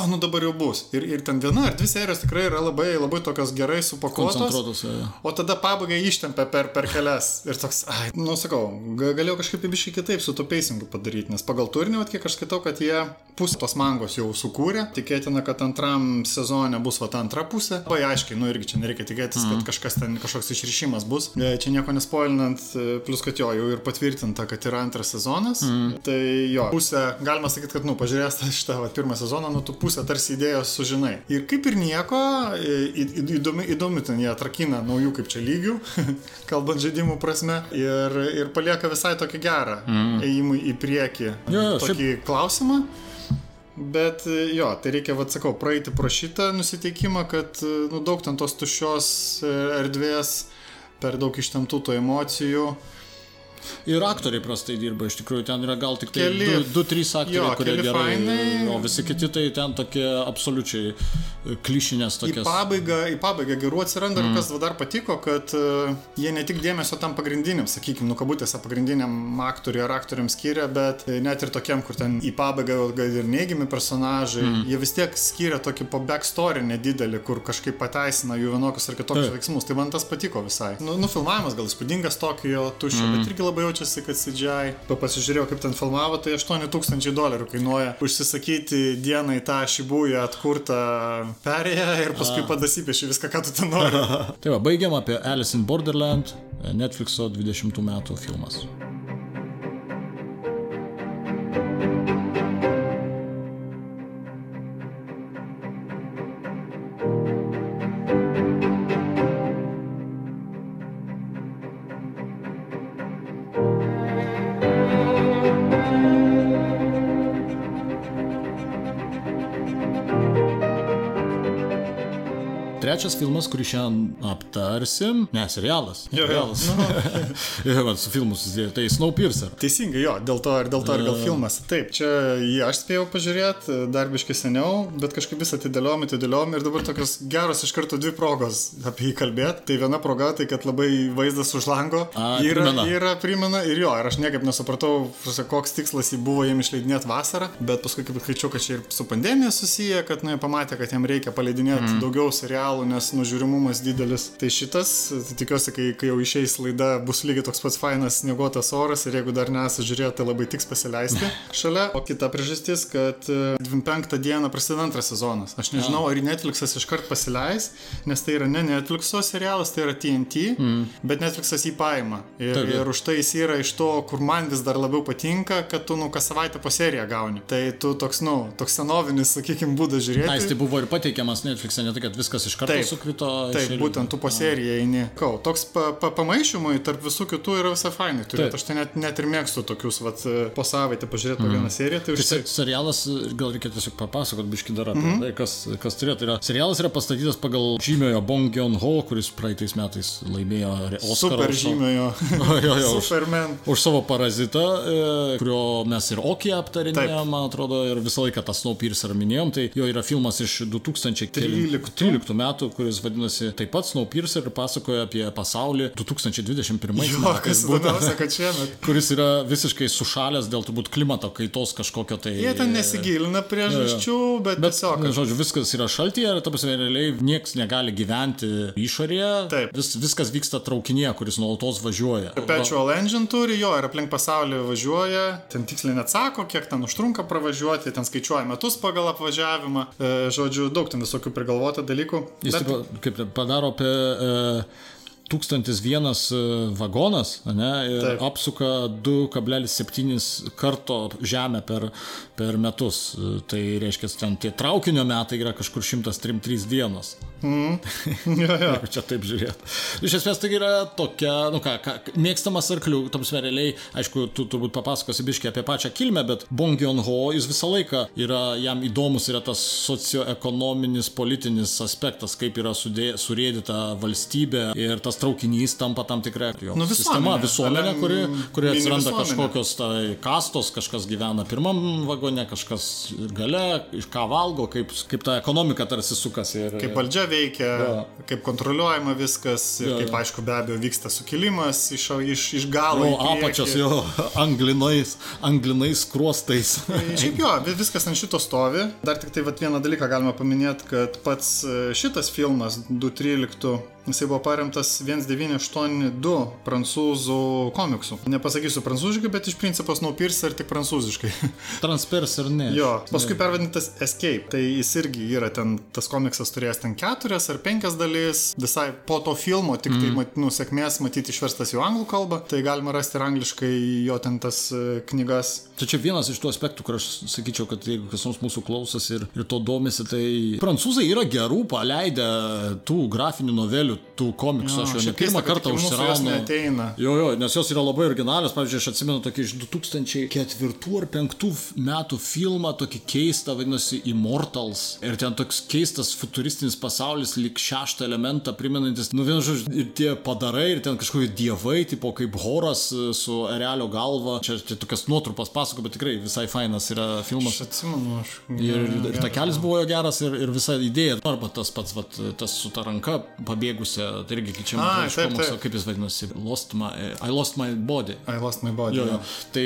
nu dabar jau bus. Ir ten viena ar dvi serijos tikrai yra labai, labai tokios gerai supakuotos. O tada pabaigai ištempia per kelias. Ir toks, nu sakau, galėjau kažkaip biškai kitaip su to pacingu padaryti, nes pagal turinį, kiek aš skaitau, kad jie pusę tos mangos jau sukūrė. Tikėtina, kad antram sezone bus ta antra pusė. Labai aiškiai, nu irgi čia nereikia tikėtis, kad kažkas ten, kažkoks išrišimas bus. Čia nieko nespoilinant, plus kad jau ir patvirtinta, kad yra antras sezonas. Tai jo, pusę, galima sakyti, kad, pažiūrės šitą pirmą sezoną, tu pusę tarsi idėjos sužinai. Ir kaip ir nieko, įdomi ten jie atrakina naujų kaip čia lygių, kalbant žaidimų prasme, ir palieka visai tokį gerą ėjimui į priekį tokį klausimą. Bet jo, tai reikia, sakau, praeiti pro šitą nusiteikimą, kad daug ten tos tuščios erdvės, per daug ištemptų tų emocijų. Ir aktoriai prastai dirba, iš tikrųjų, ten yra gal tik 2-3 aktoriai, kurie gerai, o visi kiti tai ten tokie absoliučiai klišinės tokias. Į pabaigą gerų atsiranda, ir kas dar patiko, kad jie ne tik dėmesio tam pagrindiniam, sakykime, kabutėse pagrindiniam aktoriui ar aktoriams skiria, bet net ir tokiam, kur ten į pabaigą ir neigiami personažai, jie vis tiek skiria tokį po backstory nedidelį, kur kažkaip pateisina jų vienokius ar kitokius veiksmus. Tai man tas patiko visai. Filmavimas gal įspūdingas Tokijo, tuščio, bet irgi labai jaučiasi, kad CGI. Pasižiūrėjau, kaip ten filmavo, tai $8,000 kainuoja užsisakyti dieną į tą Šibują atkurtą perėją ir paskui padasipieši viską, ką tu ten nori. Tai baigiam apie Alice in Borderland, Netflixo 20 metų filmas. Trečias filmas, kurį šiandien aptarsim, serialas. Serialas. Su filmu susidėjo, tai Snowpiercer. Teisingai, jo, dėl to ir gal filmas. Taip, čia jį aš spėjau pažiūrėti, dar biškai seniau, bet kažkaip vis atidėliom ir dabar tokios geros iš karto dvi progos apie jį kalbėti. Tai viena proga, tai kad labai vaizdas už lango primena ir jo, ir aš niekaip nesupratau, koks tikslas jį buvo jiem išleidinėti vasarą, bet paskui kaip skaičiau, kad čia ir su pandemija susiję, kad jie pamatė, kad jiem reikia paleidinėti daugiau serialų, nes žiūrimumas didelis. Tai šitas, tikiuosi, kai jau išeis laida, bus lygiai toks pats fainas snieguotas oras ir jeigu dar nesate žiūrėję, tai labai tiks pasileisti šalia. O kita priežastis, kad 25 dieną prasideda antras sezonas. Aš nežinau, ar Netflixas iškart pasileis, nes tai yra ne Netflixo serialas, tai yra TNT, bet Netflixas jį paima. Ir už tai jis yra iš to, kur man vis dar labiau patinka, kad tu kas savaitę po seriją gauni. Tai tu toks senovinis, sakykime, būdas žiūrėti. Jis tai buvo ir pateikiamas Netflix'e, ne tai, kad viskas iš karto sukrito. Taip, būtent tu po seriją eini. Toks pamaišymui tarp visų kitų yra visai fainai. Aš tai net ir mėgstu tokius, po savaitę pažiūrėti po vieną seriją. Tai serialas, gal reikia tiesiog papasakot biškį dar apie tai, kas turėtų. Serialas yra pastatytas pagal žymiojo Bong Joon-ho, kuris praeitais metais laimėjo Oscarą. Super žymiojo. Superman. Už savo Parazitą, kurio mes ir Okį aptarinėjom, man atrodo, ir visą laiką tą Snowpiercer minėjom. Tai jo yra filmas iš 2013 metų, kuris vadinasi taip pat Snowpiercer ir pasakoja apie pasaulį 2021 metais. Kuris yra visiškai sušalęs dėl turbūt klimato kaitos kažkokio tai. Jie ten nesigilina priežasčių, bet tiesiog. Žodžiu, viskas yra šaltyje ir realiai nieks negali gyventi išorėje. Viskas vyksta traukinyje, kuris nuolatos važiuoja. Perpetual Engine turi, jo, ir aplink pasaulį važiuoja. Ten tiksliai neatsako, kiek ten užtrunka pravažiuoti, ten skaičiuoja metus pagal apvažiavimą. Žodžiu, daug ten visokių prigalvota dalykų. Jis kaip padaro apie 1001 vagonas, ir apsuka 2,7 karto žemę per metus. Tai reiškia, ten tie traukinio metai yra kažkur 103 dienos. Jeigu čia taip žiūrėt. Iš esmės tai yra tokia, mėgstamas arklių, realiai, aišku, tu turbūt papasakosi biškį apie pačią kilmę, bet Bong Joon-ho, jis visą laiką jam įdomus yra tas socioekonominis, politinis aspektas, kaip yra surėdyta valstybė ir tas traukinys tampa tam tikra sistema, visuomenė, kuri atsiranda kažkokios kastos, kažkas gyvena pirmam vagone, kažkas gale, iš ką valgo, kaip ta ekonomika tarsi sukasi. Kaip valdžia veikia, kaip kontroliuojama viskas ir kaip aišku be abejo vyksta sukilimas iš galo į priekį. Apačios anglinais kruostais. Šiaip viskas ant šito stovi. Dar tik tai vieną dalyką galima paminėti, kad pats šitas filmas 2013, jisai buvo paremtas 1982 prancūzų komiksų. Nepasakysiu prancūziškai, bet iš principo Snowpiercer tik prancūziškai. Transpercer ne. Jo, paskui pervadintas Escape. Tai jis irgi yra ten, tas komiksas turėjęs ten 4 ar 5 dalis. Visai po to filmo tik tai sėkmės matyti išverstas į anglų kalbą. Tai galima rasti ir angliškai jo ten tas knygas. Tai čia vienas iš tų aspektų, kur aš sakyčiau, kad jeigu kas nors mūsų klausos ir to domisi, tai prancūzai yra gerų paleidę tų grafinių novelių, tų komiksų. Aš jau ne pirmą kartą užsiraunu. Jo, nes jos yra labai originalios. Pavyzdžiui, aš atsimenu tokį iš 2004 ar 2005 metų filmą, tokį keistą, vadinosi Immortals. Ir ten toks keistas futuristinis pasaulis, lyg šeštą elementą primenantis. Vienu žodžiu, ir tie padarai, ir ten kažkokie dievai, tipo kaip Horas su erelio galva. Čia tokias nuotrupas pasako, bet tikrai visai fainas yra filmas. Aš atsimenu. Ir takelis buvo jo geras, ir visa idėja. Arba tas pats, tas su ta ranka pabėgusia, tai irgi čia matau iš komikso, kaip jis vadinosi, I lost my body. Jo. Tai,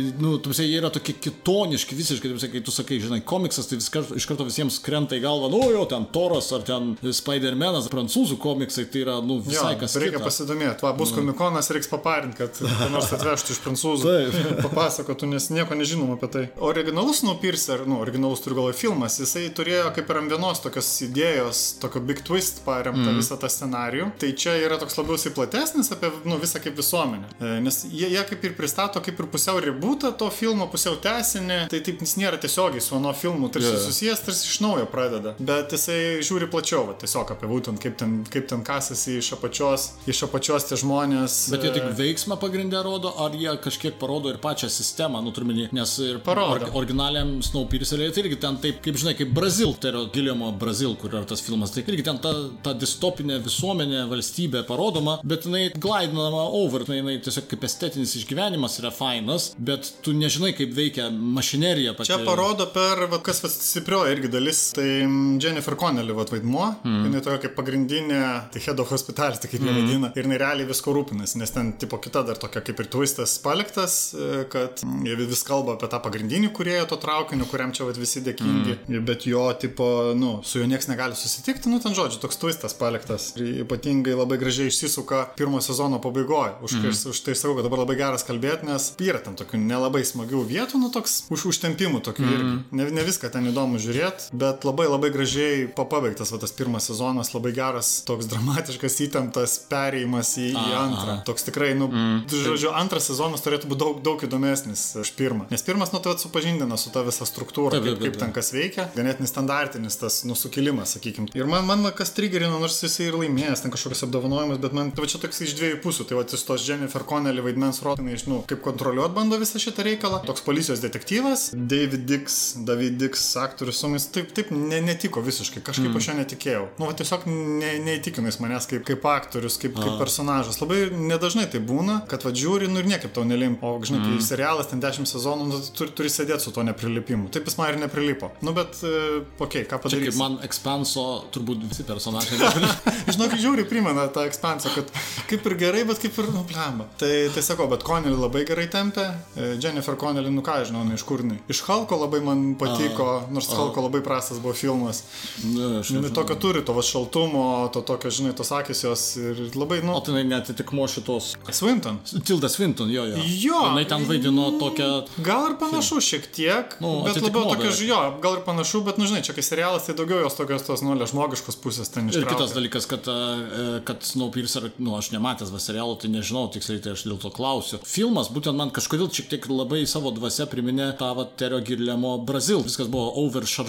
jie yra tokie kitoniški visiškai, kai tu sakai, žinai, komiksas, tai iš karto visiems krenta į galvą, ten Toras ar ten Spider-Manas, prancūzų komiksai, tai yra, visai kas kita. Reikia pasidomėti. Bus komikonas, reiks paparint, kad nors atvežtų iš prancūzų, papasakotų, nes nieko nežinom apie tai. Originalus Snowpiercer, originalus turiu galvoje filmas, jisai turėjo kaip ir ant vienos tokios idėjos, tokio big twist paremta visą tą scenarijų. Tai čia yra toks labiausiai platesnis apie visą kaip visuomenę. Nes jie kaip ir pristato kaip ir pusiau rebootą to filmo, pusiau tęsinį. Tai taip jis nėra tiesiogiai su ano filmu, tarsi susijęs, tarsi iš naujo pradeda. Bet jisai žiūri plačiau, tiesiog apie būtent kaip ten kasasi iš apačios tie žmonės. Bet jie tik veiksmą pagrindę rodo, ar jie kažkiek parodo ir pačią sistemą, nes ir originaliam Snowpiercer'e tai irgi ten taip, kaip žinai, kaip Brazil, tai yra Guillermo Brazil, kur yra tas filmas, tai irgi ten ta distopinė visuomenė, valstybė parodoma, bet jinai glaidinama over, jinai tiesiog kaip estetinis išgyvenimas yra fainas, bet tu nežinai, kaip veikia mašinerija pati. Čia parodo per, kas stiprioji irgi dalis, tai Jennifer Connelly vaidmuo, jinai tokia kaip pagrindinė, tai head of hospitalis, tai kaip jie vadina, ir jinai realiai visko rūpinasi, nes ten tipo kita dar tokia kaip ir twistas paliktas, kad jie vis kalba apie tą pagrindinį kūrėją to traukinio, kuriam čia visi dėkingi, bet jo tipo, su juo nieks negali susitikti, ten žodžiu, toks twistas paliktas. Ir ypatingai labai gražiai išsisuka pirmo sezono pabaigoje. Už tai sakau, kad dabar labai geras kalbėti, nes yra ten tokių nelabai smagių vietų, toks užtempimų tokių irgi. Ne viską ten įdomu žiūrėti, bet labai gražiai pabaigtas tas pirmas sezonas, labai geras, toks dramatiškas įtemptas perėjimas į antrą. Toks tikrai, žodžiu, antras sezonas turėtų būti daug įdomesnis už pirmą. Nes pirmas, tai supažindina su ta visa struktūra, kaip ten kas veikia. Ganėtinai standartinis tas sukilimas, sakykim. Ir man kas trigerino, nors jisai ir laimėjęs ten kažkokius apdovanojimus, bet man čia toks iš dviejų pusių. Tai jis tos Jennifer Connelly vaidmens rotinai, kaip kontroliuot bando visą šitą reikalą. Toks policijos detektyvas, David Dix aktorius, taip netiko visiškai, kažkaip aš jo netikėjau. Tiesiog neįtikinais manęs kaip aktorius, kaip personažas. Labai nedažnai tai būna, kad žiūri, ir niekaip tau nelimpa. O, žinai, kai serialas ten 10 sezonų, turi sėdėti su to neprilipimu. Taip jis man ir neprilipo. Bet, ką padarysi? Čia kaip man Expanso turbūt visi personažai. Žinok, žiūri primena tą Expanso, kad kaip ir gerai, bet kaip ir blemba. Tai sakau, bet Connelly labai gerai tempė. Jennifer Connelly, ką žinau, iš kur jinai. Iš Hulko labai man patiko, nors Hulko labai prastas buvo filmas. Jinai tokio turi, to šaltumo, to tokio, žinai, tos akis jos ir labai, O tai neatitikmo šitos. Swinton. Tilda Swinton, jo. Jinai ten vaidino tokią... Gal ir panašu šiek tiek, bet labiau tokia, gal ir panašu, bet, žinai, čia kai serialas, tai daugiau jos tokios tos, žmogiškos pusės ten ištraukia. Ir kitas dalykas, kad Snowpiercer, aš nematęs serialo, tai nežinau tiksliai, tai aš dėl to klausiu. Filmas, būtent man kažkodėl šiek tiek labai savo dvasia priminė tą Terio Guillermo Brazil. Viskas buvo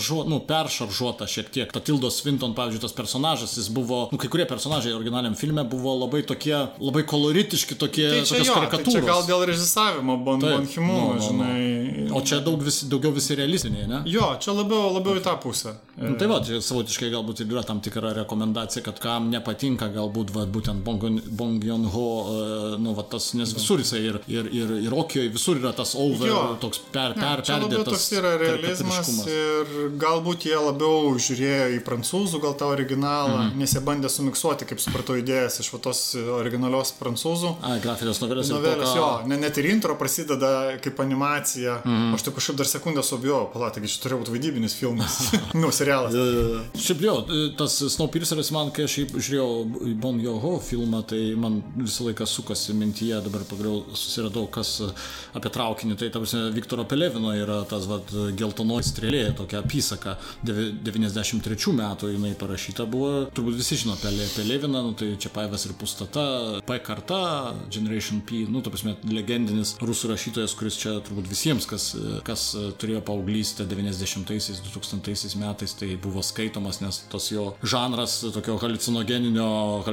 peršaržuota šiek tiek. Ta Tildos Swinton, pavyzdžiui, tas personažas, jis buvo, kai kurie personažai originaliam filme buvo labai tokie, labai koloritiški, tokios karikatūros. Tai čia gal dėl režisavimo, Bonhimų, žinai. O čia daugiau visi realistiniai, ne? Jo, čia labiau į tą pusę. Tai va, čia savotiškai galbūt ir yra tam tikra rekomendacija, kad kam nepatinka galbūt galbūt būtent Bong Joon-ho, tas, nes visur jisai ir Rokijoje, visur yra tas toks čia labiau toks perdėtas yra realizmas ir galbūt jie labiau žiūrėjo į prancūzų, gal tą originalą, nes jie bandė sumiksuoti, kaip supratau, idėjas iš tos originalios prancūzų. Grafinės novelės. Net ir intro prasideda kaip animacija. Aš taip kažkaip dar sekundę suabijojau, taigi čia turėjo būti vaidybinis filmas. Serialas. Šiaip tas Snowpierceris man, kai aš žiūrėjau Bong Joon-ho filmą, tai man visą laiką sukasi mintyje, dabar pagaliau susiradau, kas apie traukinį. Tai, Viktoro Pelevino yra tas Geltonoji strėlė, tokia apysaka, 93 metų jinai parašyta buvo. Turbūt visi žino Peleviną, tai Čiapajevas ir Pustata, P karta, Generation P, legendinis rusų rašytojas, kuris čia turbūt visiems, kas turėjo paauglystę 90-aisiais, 2000-aisiais metais, tai buvo skaitomas, nes tos jo žanras tokio haliucinogeninio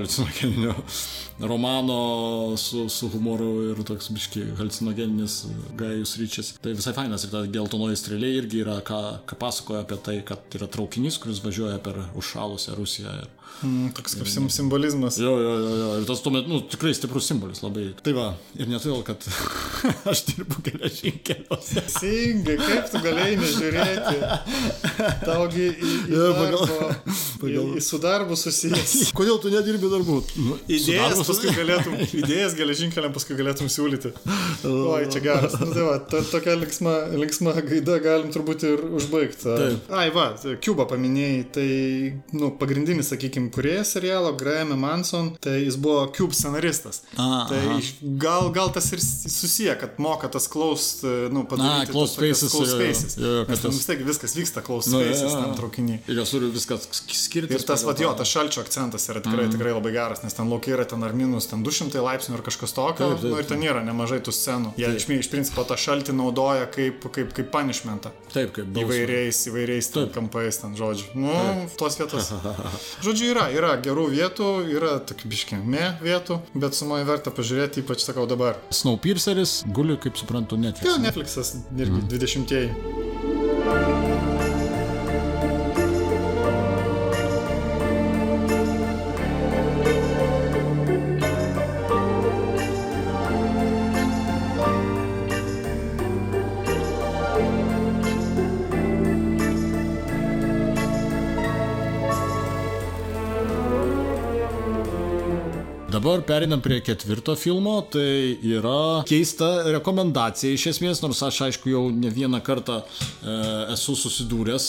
romano su humoru ir toks biški haliucinogeninis Gajus Ryčis. Tai visai fainas ir ta Geltonoji strėlė irgi yra, ką pasakoja apie tai, kad yra traukinys, kuris važiuoja per užšalusią Rusiją. Toks kaip simbolizmas. Jo. Ir tas tuomet, tikrai stiprus simbolis labai. Tai va, ir ne todėl, kad aš dirbu geležinkeliuose. Teisingai, kaip tu galėjai nežiūrėti? Taugi į su darbu susijęs. Kodėl tu nedirbi darbų? Idėjas geležinkeliam paskui galėtum siūlyti. Oi, čia geras. Tokia linksma gaida galim turbūt ir užbaigti. Cubą paminėjai, tai pagrindinis, sakykime, kūrėjas serialo, Graham Manson, tai jis buvo Cube scenaristas. Tai gal tas ir susiję, kad moka tas padaryti close spaces. Nes ten vis tiek viskas vyksta close spaces tam traukinį. Ir jos turi viskas skirtis. Ir tas tas šalčio akcentas yra tikrai labai geras, nes ten laukai yra ten ar minus 200 laipsnių ir kažkas tokio, ir ten yra nemažai tų scenų. Jie iš principo tą šaltį naudoja kaip punishmentą. Taip, kaip įvairiais kampais ten, žodžiu. Tos vietos. Žodžiu, yra gerų vietų, yra tokių biškėmė vietų, bet sumoje verta pažiūrėti, ypač sakau dabar. Snowpierceris guli, kaip suprantu, Netflix. Netflixas irgi 20-ieji. Dabar perinam prie 4 filmo, tai yra keista rekomendacija iš esmės, nors aš aišku jau ne vieną kartą esu susidūręs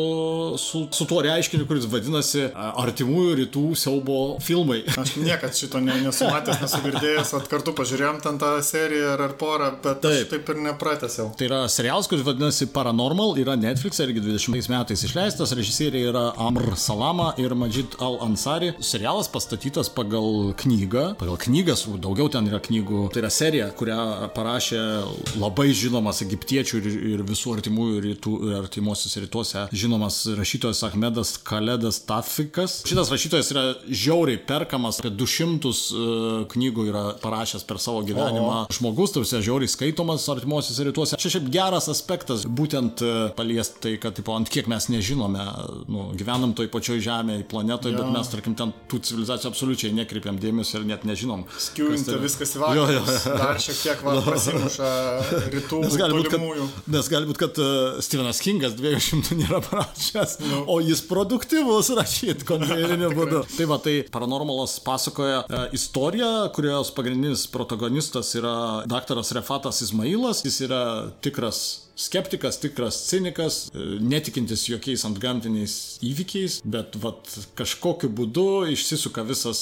su tuo reiškiniu, kuris vadinasi Artimųjų rytų siaubo filmai. Aš niekad šito nesumatęs, nesugirdėjęs, kartu pažiūrėjom ten tą seriją ar porą, bet aš taip ir nepratęsiau. Tai yra serialas, kuris vadinasi Paranormal, yra Netflix, irgi 20 metais išleistas, režisieriai yra Amr Salama ir Majid Al-Ansari. Serialas pastatytas pagal knygas, daugiau ten yra knygų. Tai yra serija, kurią parašė labai žinomas egiptiečių ir visų artimųjų rytų ir artimuosiuose rytuose žinomas rašytojas Ahmedas Khaledas Tafikas. Šitas rašytojas yra žiauriai perkamas, apie 200 knygų yra parašęs per savo gyvenimą. Žmogus, tarsi žiauriai skaitomas artimuosiuose rytuose. Čia šiaip geras aspektas, būtent paliesti tai, kad ant kiek mes nežinome, gyvenam toj pačioj žemėje, planetoje, bet mes, tarkim, ten tų civilizacijų absoliučiai nekreipiam dėmesio ir net nežinom. Skiūrinti viskas į vakarus. Dar šiek tiek prasimuša rytų tolimųjų. Nes gali būti, kad Stephenas Kingas 200 nėra parašęs, o jis produktyvus rašyti konvejeriniu būdu. Tai va, tai Paranormalas pasakoja istoriją, kurios pagrindinis protagonistas yra daktaras Refatas Ismailas. Jis yra tikras skeptikas, tikras cinikas, netikintis jokiais antgamtiniais įvykiais, bet kažkokiu būdu išsisuka visas,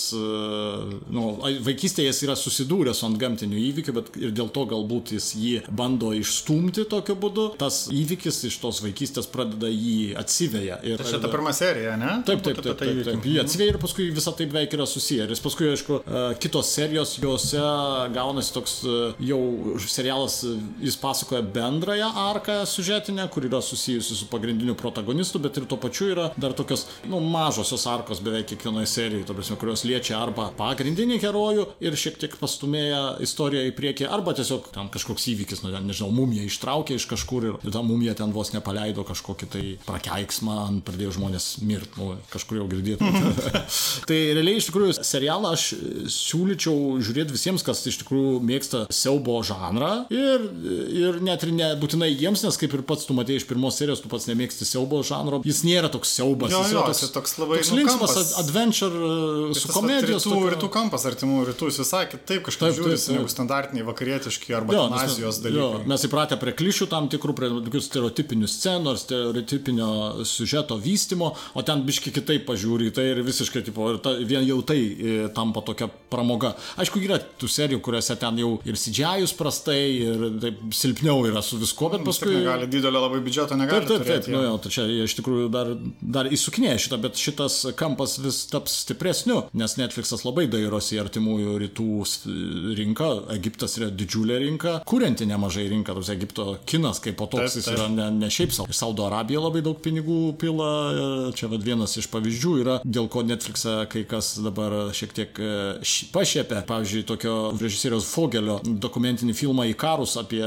vaikystėje jis yra susidūręs su antgamtiniu įvykiu, bet ir dėl to galbūt jis jį bando išstumti tokiu būdu. Tas įvykis iš tos vaikystės pradeda jį atsiveja. Tai čia ta pirma serija, ne? Taip. Jį atsiveja ir paskui visą tai beveik yra susiję. Ir paskui, aišku, kitos serijos, jose gaunasi toks jau serialas, jis pasakoja bendrąją arką siužetinę, kur yra susijusi su pagrindiniu protagonistu, bet ir tuo pačiu yra dar tokios, mažosios arkos beveik kiekvienoje serijoje, ta prasme, kurios liečia arba pagrindinį herojų ir šiek tiek pastumėja istoriją į priekį, arba tiesiog ten kažkoks įvykis, nežinau, mumija ištraukė iš kažkur ir ta mumija ten vos nepaleido kažkokį tai prakeiksmą, pradėjo žmonės mirti, kažkur jau girdėti. Tai realiai iš tikrųjų serialą aš siūlyčiau žiūrėti visiems, kas iš tikrųjų mėgsta siaubo žanrą ir net ir nebūtinai jiems, nes kaip ir pats tu matėjai iš pirmos serijos, tu pats nemėgsti siaubo žanro, jis nėra toks siaubas, jis yra toks labai linksmas adventure su komedijos. Rytų kampas, artimų rytų, jis visai kitaip kažkaip žiūrisi negu standartiniai vakarietiški arba Azijos dalykai. Mes įpratę prie klišių tam tikrų, prie tokių stereotipinių scenų ar stereotipinio siužeto vystymo, o ten biški kitaip pažiūri į tai ir visiškai vien jau tai tampa tokia pramoga. Aišku, yra tų serijų, kuriuose ten jau ir CGI-us prastai ir taip silpniau yra su visko, bet paskui negali didelio labai biudžeto negali turėti. Tai čia iš tikrųjų dar įsukinėja šitą, bet šitas kampas vis taps stipresniu, nes Netflixas labai dairosi artimųjų rytų rinką. Egiptas yra didžiulė rinka, kurianti nemažai rinką, tos Egipto kinas kaip po toks jis yra ne šiaip sau. Saudo Arabija labai daug pinigų pila, čia vienas iš pavyzdžių yra, dėl ko Netflixą kai kas dabar šiek tiek pašiepia. Pavyzdžiui, tokio režisieriaus Fogelio dokumentinį filmą Ikarus apie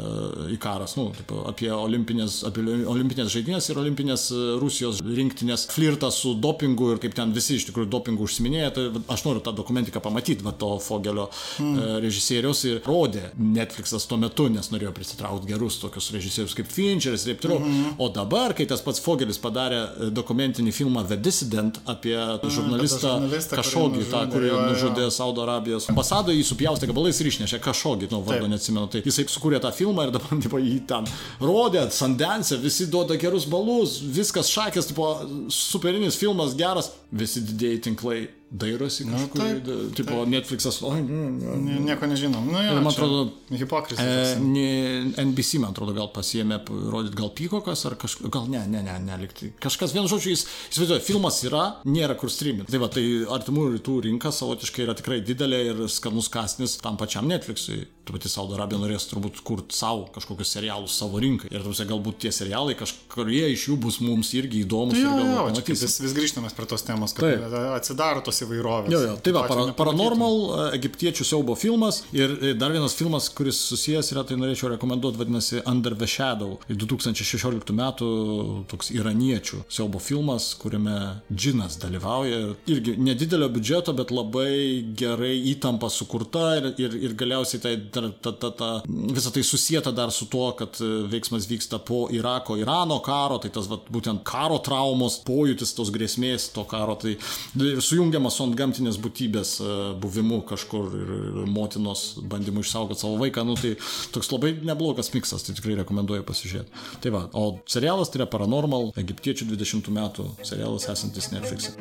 olimpinės žaidynės ir olimpinės Rusijos rinktinės flirtą su dopingu ir kaip ten visi iš tikrųjų dopingu užsiminėja. Tai aš noriu tą dokumentiką pamatyti, to Fogelio režisieriaus, ir rodė Netflixas tuo metu, nes norėjo prisitraukti gerus tokius režisierius kaip Fincheris ir taip toliau. O dabar, kai tas pats Fogelis padarė dokumentinį filmą The Dissident apie žurnalistą Kašogį, tą, kurį nužudė Saudo Arabijos ambasadoje, jį supjaustė gabalais ir išnešė Kašogį, vardo neatsimenu. Tai jisai sukūrė tą filmą ir dabar jį ten rodė, Sundance, visi duoda gerus balus, viskas šakės, superinis filmas, geras, visi didėjai tinklai dairosi kažkur, Netflixas, nieko nežinom. Man atrodo, hipokrizija. NBC, man atrodo, gal pasiėmė rodyti, gal Peacockas, ar kažkas, gal nelikti. Kažkas, vienu žodžiu, jis įsivaizduoja, filmas yra, nėra kur streaminti. Tai artimų rytų rinka savotiškai yra tikrai didelė ir skanus kąsnis tam pačiam Netflixui. Pati Saudo Arabija norės turbūt kurti savo kažkokius serialus savo rinkai. Ir galbūt tie serialai, kažkurie iš jų bus mums irgi įdomus. Vis grįžtamas prie tos temos, kad atsidaro tos įvairovės. Tai Paranormal, egiptiečių siaubo filmas ir dar vienas filmas, kuris susijęs yra, tai norėčiau rekomenduoti, vadinasi Under the Shadow. 2016 metų toks iraniečių siaubo filmas, kuriame džinas dalyvauja. Irgi nedidelio biudžeto, bet labai gerai įtampa sukurta ir galiausiai visą tai susieta dar su tuo, kad veiksmas vyksta po Irako-Irano karo, tai tas būtent karo traumos, pojūtis tos grėsmės to karo, tai sujungiamas su antgamtinės būtybės buvimu kažkur ir motinos bandymu išsaugoti savo vaiką, tai toks labai neblogas miksas, tai tikrai rekomenduoju pasižiūrėti. Tai o serialas tai yra Paranormal, egiptiečių 20 metų serialas esantis Netflix'e.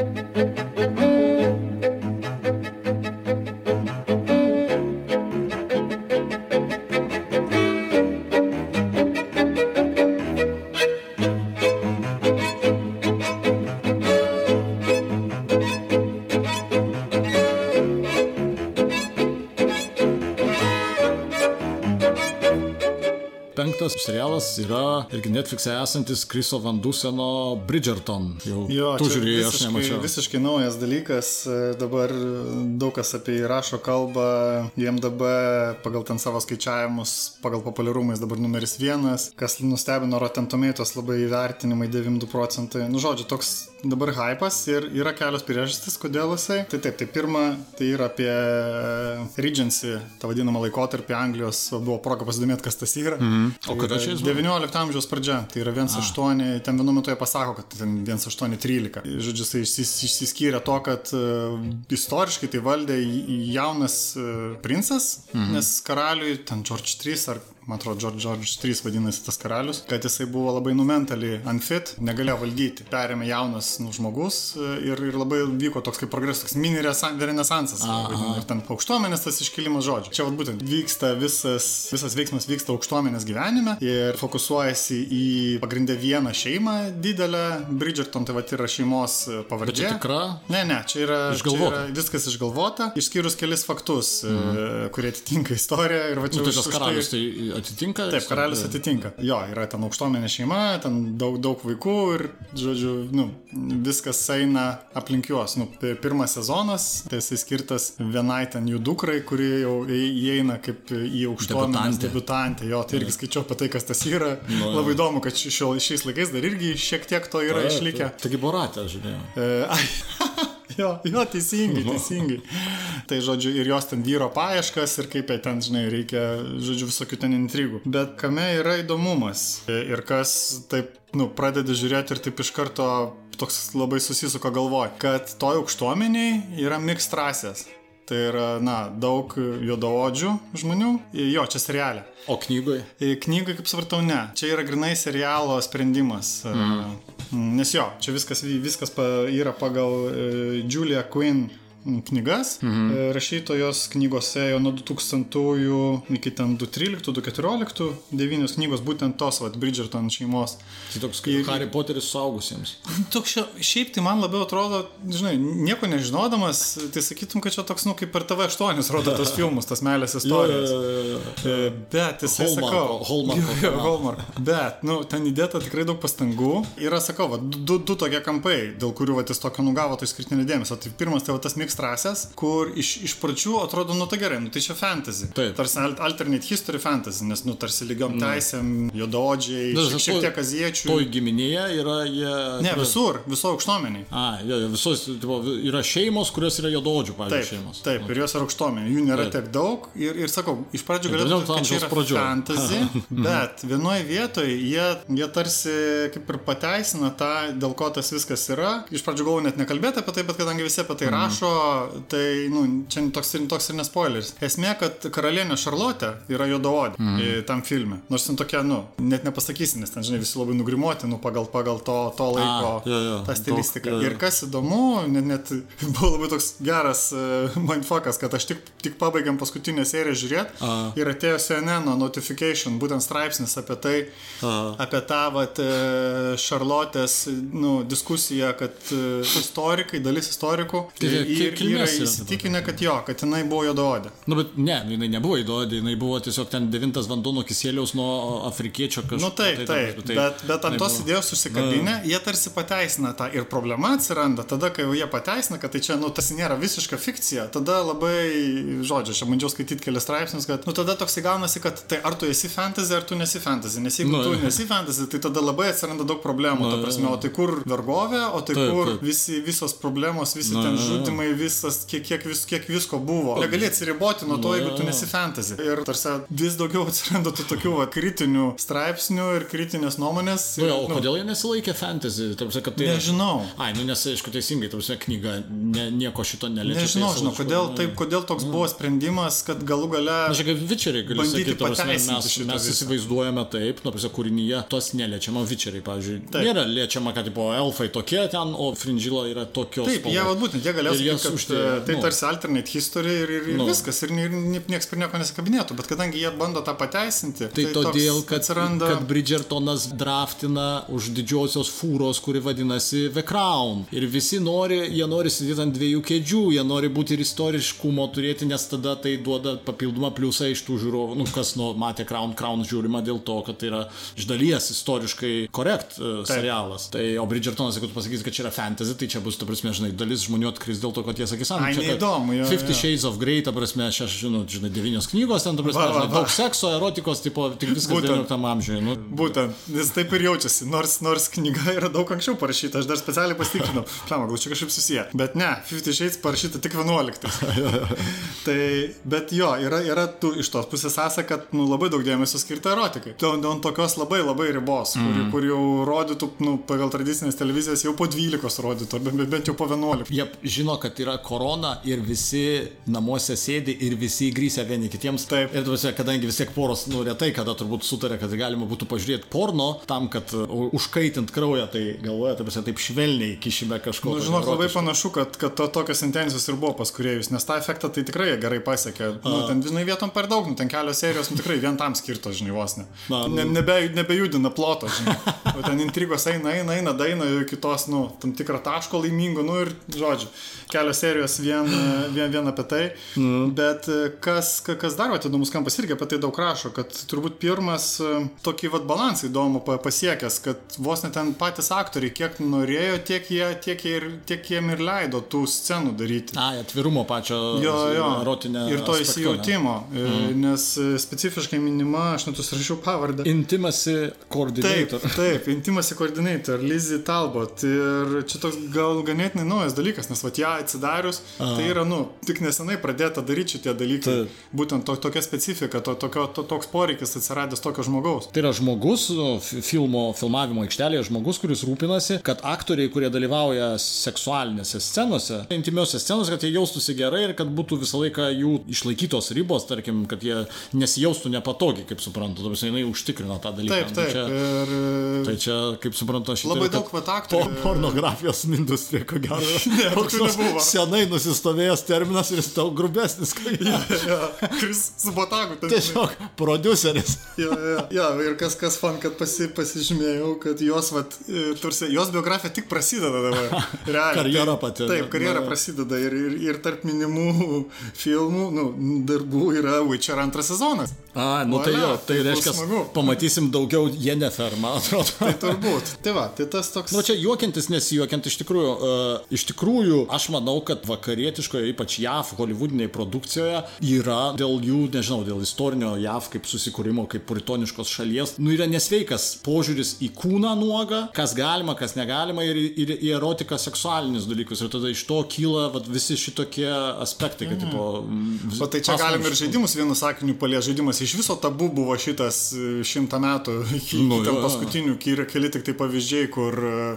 Penktas serialas yra irgi Netflix'e esantis Chriso Van Duseno Bridgerton. Tu žiūrėjai, aš nemačiau. Visiškai naujas dalykas. Dabar daug kas apie jį rašo kalbą. IMDb pagal ten savo skaičiavimus, pagal populiarumą jis dabar numeris 1. Kas nustebino, Rotten Tomatoes labai įvertinimai 92%. Žodžiu, toks dabar hypas ir yra kelios priežastys, kodėl jisai. Tai pirma, tai yra apie Regency, tą vadinamą laikotarpį Anglijos. Buvo proga pasidomėti, kas tas yra. O kada čia jis buvo? 19 amžiaus pradžia. Tai yra 1.8, ten vienu metu jie pasako, kad ten 1.8.13. Žodžiu, jisai išsiskyrė to, kad istoriškai tai valdė jaunas princas, nes karaliui, ten George III ar man atrodo, George III vadinasi tas karalius, kad jisai buvo labai mentally unfit, negalėjo valdyti. Perėmė jaunas žmogus ir labai vyko toks kaip progresas, toks mini renesansas. Ir ten aukštuomenės tas iškilimas žodžiu. Čia būtent vyksta visas veiksmas vyksta aukštuomenės gyvenime ir fokusuojasi į pagrindę vieną šeimą didelę. Bridgerton tai yra šeimos pavardė. Bet čia tikra? Ne, čia yra viskas išgalvota, išskyrus kelis faktus, kurie atitinka istoriją. Ir tas karalius, tai atitinka? Taip, karalius atitinka. Jo, yra ten aukštuomenė šeima, ten daug vaikų ir, žodžiu, viskas eina aplink juos. Pirmas sezonas, tai jisai skirtas vienai ten jų dukrai, kuri jau įeina kaip į aukštuomenės debiutantę. Jo, tai irgi skaičiau apie tai, kas tas yra. Labai įdomu, kad šiais laikais dar irgi šiek tiek to yra išlikę. Taigi Boratė, žiūrėjau. Jo, teisingai. Tai, žodžiu, ir jos ten vyro paieškas ir kaip ten, žinai, reikia, žodžiu, visokių ten intrigų. Bet kame yra įdomumas ir kas taip, pradedi žiūrėti ir taip iš karto toks labai susisuko galvoj, kad toj aukštuomeniai yra mixed rasės. Tai yra, daug juodaodžių žmonių. Jo, čia serialė. O knygoje? Knygoje, kaip supratau, ne. Čia yra grinai serialo sprendimas. Nes jo, čia viskas yra pagal Julia Quinn knygas. Rašytojos knygose ėjo nuo 2000-ųjų iki ten 2013-2014, 9 knygos būtent tos, Bridgerton šeimos. Tai toks kaip Harry Potteris suaugusiems. Šiaip tai man labiau atrodo, žinai, nieko nežinodamas, tai sakytum, kad čia toks, kaip per TV8 rodo tos filmus, tas meilės istorijas. Bet, jisai sakau, Hallmark. Bet, ten įdėta tikrai daug pastangų. Yra, sakau, du tokie kampai, dėl kurių jis tokio nugavo to išskirtinio dėmesio. Tai pirmas, tai tas rasės, kur iš pradžių atrodo, tai gerai, tai čia fantasy. Taip. Tarsi alternate history fantasy, nes, tarsi lygiom teisėm, juodaodžiai, šiek tiek aziečių. Toj giminėje yra jie... Ne, viso aukštuomeniai. Visos yra šeimos, kurios yra juodaodžių, pavyzdžiui, šeimos. Taip, ir jos yra aukštuomeniai. Jų nėra tiek daug ir sakau, iš pradžių galėtų, kad čia yra fantasy, bet vienoje vietoje jie tarsi kaip ir pateisina tą, dėl ko tas viskas yra. Iš pradžių galvoju net nekalbėti apie tai, bet kadangi visi apie tai rašo, tai, čia toks ir nespoileris. Esmė, kad karalienė Šarlotė yra juodaodė tam filme. Nors ten tokia, net nepasakysi, nes ten, žinai, visi labai nugrimuoti, pagal to laiko tą stilistiką. Ir kas įdomu, net buvo labai toks geras mindfuckas, kad aš tik pabaigiam paskutinę seriją žiūrėti ir atėjo CNN notification, būtent straipsnis apie tai, apie tą Šarlotės diskusiją, kad dalis istorikų yra įsitikinę, kad jinai buvo juodaodė. Bet ne, jinai nebuvo juodaodė, jinai buvo tiesiog ten 9 vanduo nuo Kisieliaus nuo afrikiečio kažkokio. Bet ant tos idėjos užsikabinę, jie tarsi pateisina tą ir problema atsiranda, tada, kai jau jie pateisina, kad tai čia, tas nėra visiška fikcija, tada labai, aš bandžiau skaityti kelias straipsnius, kad, tada toks įgaunasi, kad tai ar tu esi fantasy, ar tu nesi fantasy, nes jeigu tu nesi fantasy, tai tada labai atsiranda daug problemų, ta prasme, o tai kur vergovė, o tai kur visos problemos, visi ten žudimai, visas, kiek visko buvo. Negali atsiriboti nuo to, jeigu tu nesi fantasy. Ir tarsi vis daugiau atsiranda tų tokių kritinių straipsnių ir kritinės nuomonės. O kodėl jie nesilaikė fantasy? Tarsi, kad tai... Nežinau. Nes, aišku, teisingai, tarsi, knyga nieko šito neliečia. Nežinau, kodėl toks buvo sprendimas, kad galų gale... Kaip Witcheriai, galiu sakyti, mes įsivaizduojame taip, kūrinyje tos neliečiama Witcheriai, pavyzdžiui. Nėra liečiama, kad elfai tokie ten, o Fringilla yra tokios. Taip, būtent, jie galėjo sakyti, tai tarsi alternate history ir viskas, ir nieks per nieko nesikabinėtų, bet kadangi jie bando tą pateisinti, tai todėl, kad Bridgertonas draftina už didžiosios fūros, kuri vadinasi The Crown. Ir visi jie nori sėdėti ant 2 kėdžių, jie nori būti ir istoriškumo turėti, nes tada tai duoda papildomą pliusą iš tų žiūrovų, kas matė Crown žiūrima dėl to, kad tai yra iš dalies istoriškai korekt serialas. Tai, o Bridgertonas, jeigu tu pasakysi, kad čia yra fantasy, tai čia bus, ta prasme, dalis žmonių atkris dėl to, kad jie sakys, neįdomu, 50 Shades of Grey, ta prasme, 9 knygos, ten, ta prasme, daug sekso, erotikos, tik viskas 19 amžiuje. Būtent, nes taip ir jaučiasi, nors knyga yra daug anksčiau parašyta, aš dar specialiai pasitikrinau, gal čia kažkaip susiję, bet ne, 50 Shades parašyta tik 11. Tai, bet jo, yra tu iš tos pusės esą, kad labai daug dėmesio skirta erotikai. Dėl tokios labai ribos, kur jau rodytų, pagal tradicinės televizijas jau po 12 rodytų, bent jau po 11. Jie žino, kad yra korona ir visi namuose sėdi ir visi įgrįsia vieni kitiems. Taip. Ir kadangi vis tiek poros, retai kada turbūt sutarė, kad galima būtų pažiūrėti porno tam, kad užkaitint kraują, tai galvoja, taip švelniai kišime kažko. Žinok, labai panašu, kad tokios intencijos ir buvo pas kūrėjus, nes tą efektą tai tikrai gerai pasiekė. Ten, žinai, vietom per daug, ten kelios serijos, tikrai vien tam skirtos, žinai, vos ne. Nebejudina ploto, žinai. O ten intrigos eina, daina iki tos, tam tikrą taško laimingo, ir žodžiu, kelios serijos vien apie tai, bet kas dar įdomus kampas irgi apie tai daug rašo, kad turbūt pirmas tokį balansą įdomų pasiekęs, kad vos net ten patys aktoriai kiek norėjo, tiek jiem ir leido tų scenų daryti. Atvirumo pačio erotinę ir to įsijautimo, nes specifiškai minima, aš net susirašiau pavardę. Intimacy Coordinator. Taip, Intimacy Coordinator, Lizzie Talbot. Ir čia toks gal ganėtinai naujas dalykas, nes ją atsidarius, tai yra, tik nesenai pradėta daryti šitie dalykai. Būtent tokia specifika, toks poreikis atsiradęs tokio žmogaus. Tai yra žmogus, filmavimo aikštelėje žmogus, kuris rūpinasi, kad aktoriai, kurie dalyvauja seksualinėse scenose, intimiose scenose, kad jie jaustųsi gerai ir kad būtų visą laiką jų išlaikytos ribos, tarkim, kad jie nesijaustų nepatogiai, kaip suprantu. Dabar jinai užtikrina tą dalyką. Taip. Tai čia, kaip suprantu, aš labai daug aktorių. Pornografijos industrija, ko gero. Senai nusistovėjęs terminas ir jis daug grubesnis. Kuris su botagu. Tiesiog prodiuseris. Ir kas fan, kad pasižymėjau, kad jos biografija tik prasideda dabar. Karjera pati. Taip, karjera prasideda ir tarp minimų filmų, darbų yra Witcher 2 sezonas. Tai reiškia, pamatysim daugiau Yennefer, man atrodo. Tai turbūt. Tai tas toks... Čia juokiantis, nesijuokiant, iš tikrųjų, aš manau, kad vakarietiškoje, ypač JAV, hollywoodinėje produkcijoje yra dėl jų, nežinau, dėl istorinio JAV kaip susikūrimo, kaip puritoniškos šalies, yra nesveikas požiūris į kūną nuogą, kas galima, kas negalima ir į erotiką, seksualinius dalykus. Ir tada iš to kyla visi šitokie aspektai, kad tai čia galim ir žaidimus vienu sakiniu palies. Žaidimas iš viso tabu buvo šitas 100 metų iki paskutinių, keli tik tai pavyzdžiai, kur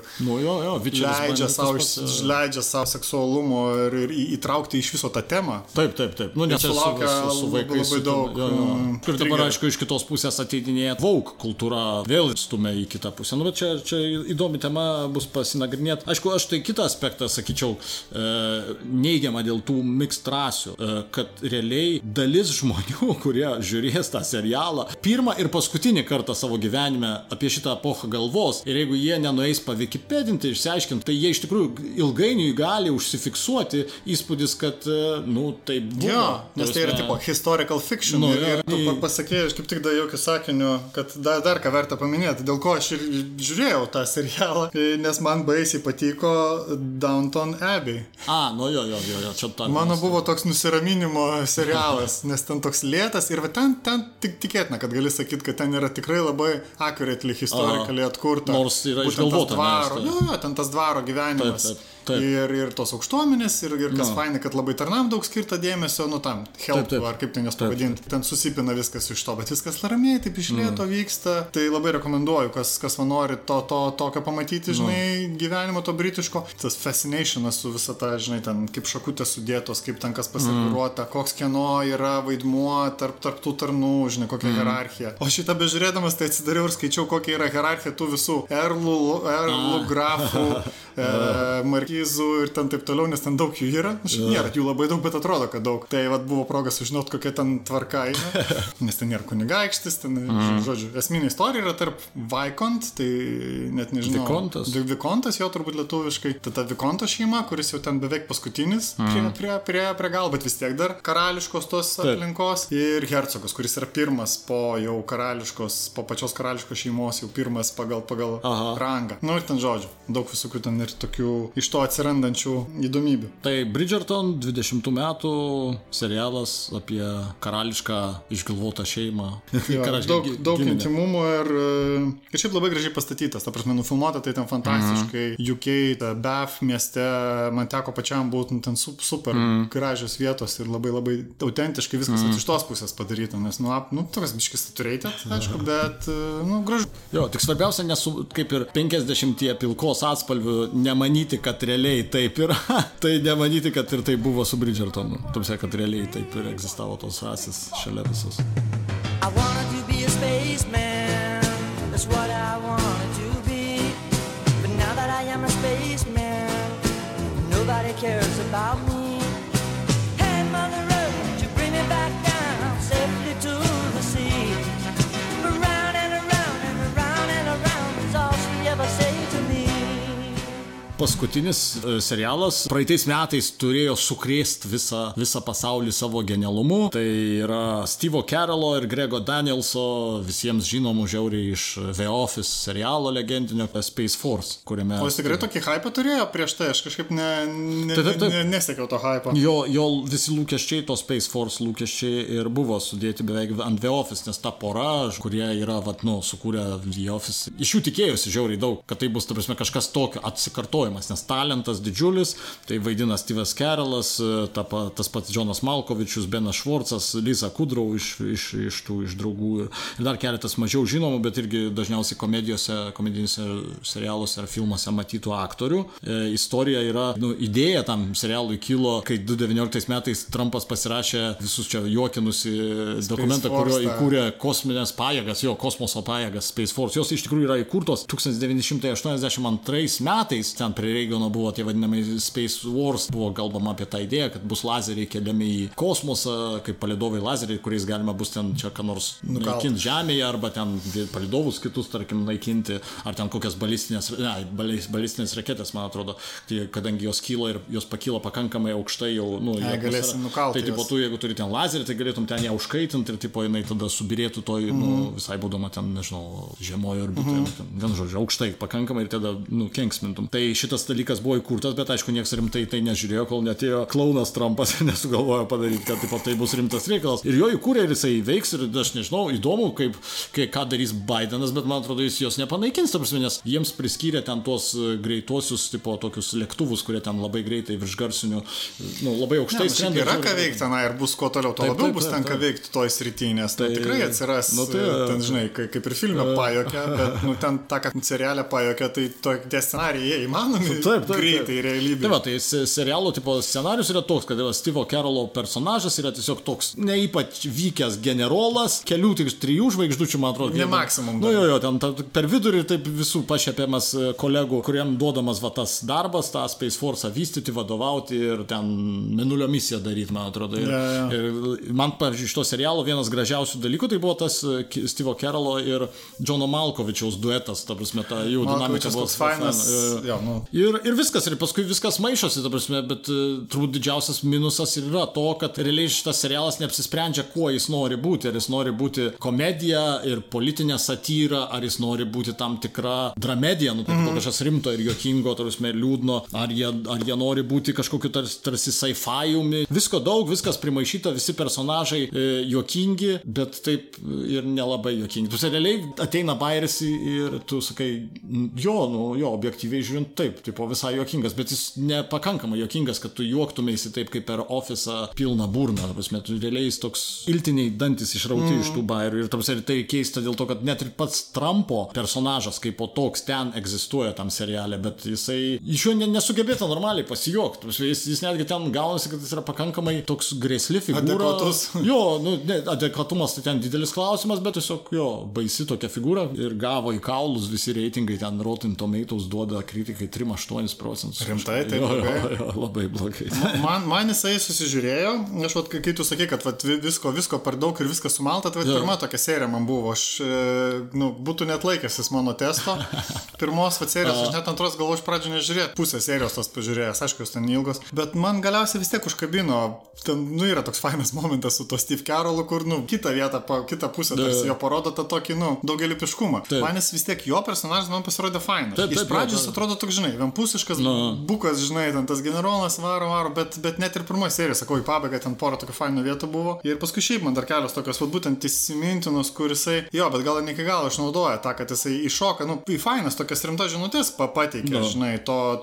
leidžia savo seksualumo ir įtraukti iš viso tą temą. Taip. Nes su vaikais labai daug. Ir dabar, aišku, iš kitos pusės ateidinėja woke kultūra, vėl stumia į kitą pusę. Bet čia įdomi tema bus pasinagrinėti. Aišku, aš tai kitą aspektą sakyčiau neigiamą dėl tų mixed rasių, kad realiai dalis žmonių, kurie žiūrės tą serialą, pirmą ir paskutinį kartą savo gyvenime apie šitą epochą galvos, ir jeigu jie nenueis pavikipedinti, išsiaiškinti, tai jie iš tikrųjų ilgainiui gali užsifiksuoti įspūdis, kad, tai buvo. Nes tai yra tipo historical fiction. Ir tu pasakėjai, aš kaip tik jokio sakinio, kad dar ką verta paminėti, dėl ko aš ir žiūrėjau tą serialą, nes man baisiai patiko Downton Abbey. Čia ta. Mano buvo toks nusiraminimo serialas, nes ten toks lėtas ir ten tik tikėtina, kad gali sakyti, kad ten yra tikrai labai accurately historically atkurta. Nors yra išgalvota. Ten tas dvaro gyvenimas. Taip. Ir tos aukštuomenės, ir kas fainai, kad labai tarnam daug skirta dėmesio, tam, help, ar kaip ten jas pavadinti. Ten susipina viskas iš to, bet viskas ramiai, taip iš lėto vyksta. Tai labai rekomenduoju, kas man nori tokio pamatyti, gyvenimo to britiško. Tas fascinationas su visa ta, ten kaip šakutės sudėtos, kaip ten kas pasiruota, koks kieno yra vaidmuo tarp tų tarnų, kokia hierarchija. O šitą bežiūrėdamas, tai atsidariau ir skaičiau, kokia yra hierarchija tų visų erlų, grafų, markizų ir ten taip toliau, nes ten daug jų yra. Nėra jų labai daug, bet atrodo, kad daug. Tai buvo proga sužinoti, kokia ten tvarka eina. Nes ten nėra kunigaikštis, žodžiu, esminė istorija yra tarp Viscount, tai net nežinau. Vikontas, jo turbūt lietuviškai. Tai ta Vikonto šeima, kuris jau ten beveik paskutinis prie gal, bet vis tiek dar karališkos tos aplinkos. Ir hercogas, kuris yra pirmas po pačios karališkos šeimos, jau pirmas pagal rangą. Ir ten žodžiu, daug visokių ten ir tokių iš to atsirandančių įdomybių. Tai Bridgerton 20 metų serialas apie karališką išgalvotą šeimą. Daug intimumo ir šiaip labai gražiai pastatytas. Ta prasme, nufilmuota tai ten fantastiškai. UK, Bath mieste, man teko pačiam būti ten super gražios vietos ir labai labai autentiškai viskas iš tos pusės padaryta. Nes, toks biškis saturated, aišku, bet, gražu. Jo, tik svarbiausia, kaip ir 50 pilkos atspalvių, nemanyti, kad realiai taip yra. Tai nemanyti, kad ir tai buvo su Bridgertonu. Tamsia, kad realiai taip ir egzistavo tos rasės šalia visos. I wanted to be a spaceman. That's what I wanted to be. But now that I am a spaceman, nobody cares about me. Hey, Mother Earth, you bring me back down safely to the sea. Around and around and around and around is all she ever say to me. paskutinis serialas praeitais metais turėjo sukrėsti visą pasaulį savo genialumu. Tai yra Steve'o Carello ir Grego Danielso visiems žinomų žiauriai iš The Office serialo legendinio Space Force, kuriame... O jis tikrai tokį hypą turėjo prieš tai, aš kažkaip nesekiau to hypo. Jo visi lūkesčiai, to Space Force lūkesčiai ir buvo sudėti beveik ant The Office, nes ta pora, kurie yra, sukūrė The Office, iš jų tikėjosi žiauriai daug, kad tai bus, ta prasme, kažkas tokio atsikartojimas, nes talentas didžiulis, tai vaidina Steve'as Carellas, tas pats Jonas Malkovičius, Benas Švorcas, Lisa Kudrow iš draugų ir dar keletas mažiau žinomų, bet irgi dažniausiai komedijose serialuose ar filmuose matytų aktorių. Istorija yra, idėja tam serialui kilo, kai 2019 metais Trumpas pasirašė visus čia juokinusi dokumentą, kurio įkūrė kosminės pajėgas, kosmoso pajėgas Space Force. Jos iš tikrųjų yra įkurtos 1982 metais, ten prie Reagano buvo tie vadinami Space Wars, buvo kalbama apie tą idėją, kad bus lazeriai keliami į kosmosą, kaip palydovai lazeriai, kuriais galima bus ten čia ką nors naikinti Žemėje, arba ten palydovus kitus, tarkim, naikinti, ar ten kokias balistinės raketės, man atrodo, tai, kadangi jos kyla ir jos pakyla pakankamai aukštai jau, galėsim nukalti. Tai tipo, tu, jeigu turi ten lazerį, tai galėtum ten ją užkaitinti ir tipo, jinai tada subirėtų toj, visai būdama ten, nežinau, žemojo orbitoje, vien žodžiu, aukštai pakankamai ir tada, kenksmintum. Tai šitas dalykas buvo įkurtas, bet aišku, niekas rimtai tai nežiūrėjo, kol netėjo klaunas Trumpas ir nesugalvojo padaryti, kad tipo, tai bus rimtas reikalas. Ir jo įkūrė ir jisai veiks ir aš nežinau, įdomu, ką darys Bidenas, bet man atrodo, jis jos nepanaikins, nes jiems priskyrė ten tuos greituosius, tipo, tokius lėktuvus, kurie ten labai greitai virš garsinių, labai aukštai skrenda. Yra ką veikti tenai ir bus kuo toliau, to labiau bus ten ką veikti toj srity, nes tikrai atsiras, ten, žinai, kaip ir filme pajokia, bet ten tą, kad serialę pajokia, tai tie scenarijai įmanomi greitai realybėje. Tai va, tai serialo tipo scenarius yra toks, kad Steve'o Carello personažas yra tiesiog toks neypač vykęs generolas, kelių tik 3 žvaigždučių, man atrodo. Ne maksimum. Ten per vidurį taip visų pašiepiamas kolegų, kuriem duodamas va tas darbas, tą Space Force vystyti, vadovauti ir ten mėnulio misiją daryti, man atrodo. Ir man, pavyzdžiui, iš to serialo vienas gražiausių dalykų, tai buvo tas Steve'o Carello ir Jono Malkovičiaus duetas, ta prasme, ta jų dinamika buvo fainas. Ir viskas, ir paskui viskas maišosi, ta prasme, bet turbūt didžiausias minusas yra to, kad realiai šitas serialas neapsisprendžia, kuo jis nori būti. Ar jis nori būti komedija ir politinė satyra, ar jis nori būti tam tikra dramedija, kažkas rimto ir juokingo, tarsi liūdno, ar jie nori būti kažkokiu tarsi sci-fiumi. Visko daug, viskas primaišyta, visi personažai juokingi, bet taip ir nelabai juokingi. Tu realiai ateina bairis ir tu sakai, objektyviai žiūrint taip, tipo visai juokingas, bet jis nepakankamai juokingas, kad tu juoktumėsi taip kaip per Office'ą pilną burną. Tu realiai jis toks iltiniai dantis išrauti iš tų bairių ir tai keista dėl to, kad net ir pats Trumpo personažas kaip po toks ten egzistuoja tam seriale, bet jisai iš jo nesugebėta normaliai pasijuokti. Jis netgi ten gaunasi, kad jis yra pakankamai toks grėsli figūra. Adekvatus. Adekvatumas tai ten didelis klausimas, bet tiesiog baisi tokia figūra ir gavo į kaulus visi reitingai, ten Rotten Tomatoes duoda kritikai 3-8%. Rimtai, tai labai blogai. Man jisai susižiūrėjo, aš kai tu sakei, kad visko per daug ir viskas sumalta, tai pirma tokia serija man buvo, aš būtų net laikęsis mano testo. Pirmos serijos, aš net antros galvoju iš pradžių nežiūrėti, pusę serijos tos pažiūrėjęs, aišku, jos ten ilgos, bet man galiausiai vis tiek užkabino, ten, yra toks fainas momentas su to Steve Carellu, kur, kitą pusę tarsi jo parodo tą tokį, daugelypiškumą. Man jis vis tiek, jo personažas man pasirodė fainas. Iš pradžių jis atrodo toks, žinai, vienpusiškas bukas, žinai, ten tas generolas varo, bet net ir pirmoji serija, sakau, į pabaigą ten porą tokių fainų vietų buvo. Ir paskui šiaip man dar kelios tokios, būtent įsimintinos, kur jisai, bet gal ne iki galo išnaudoja tą, kad jisai iššoka, į fainas tokias rimtas žinutės pateikė, žinai,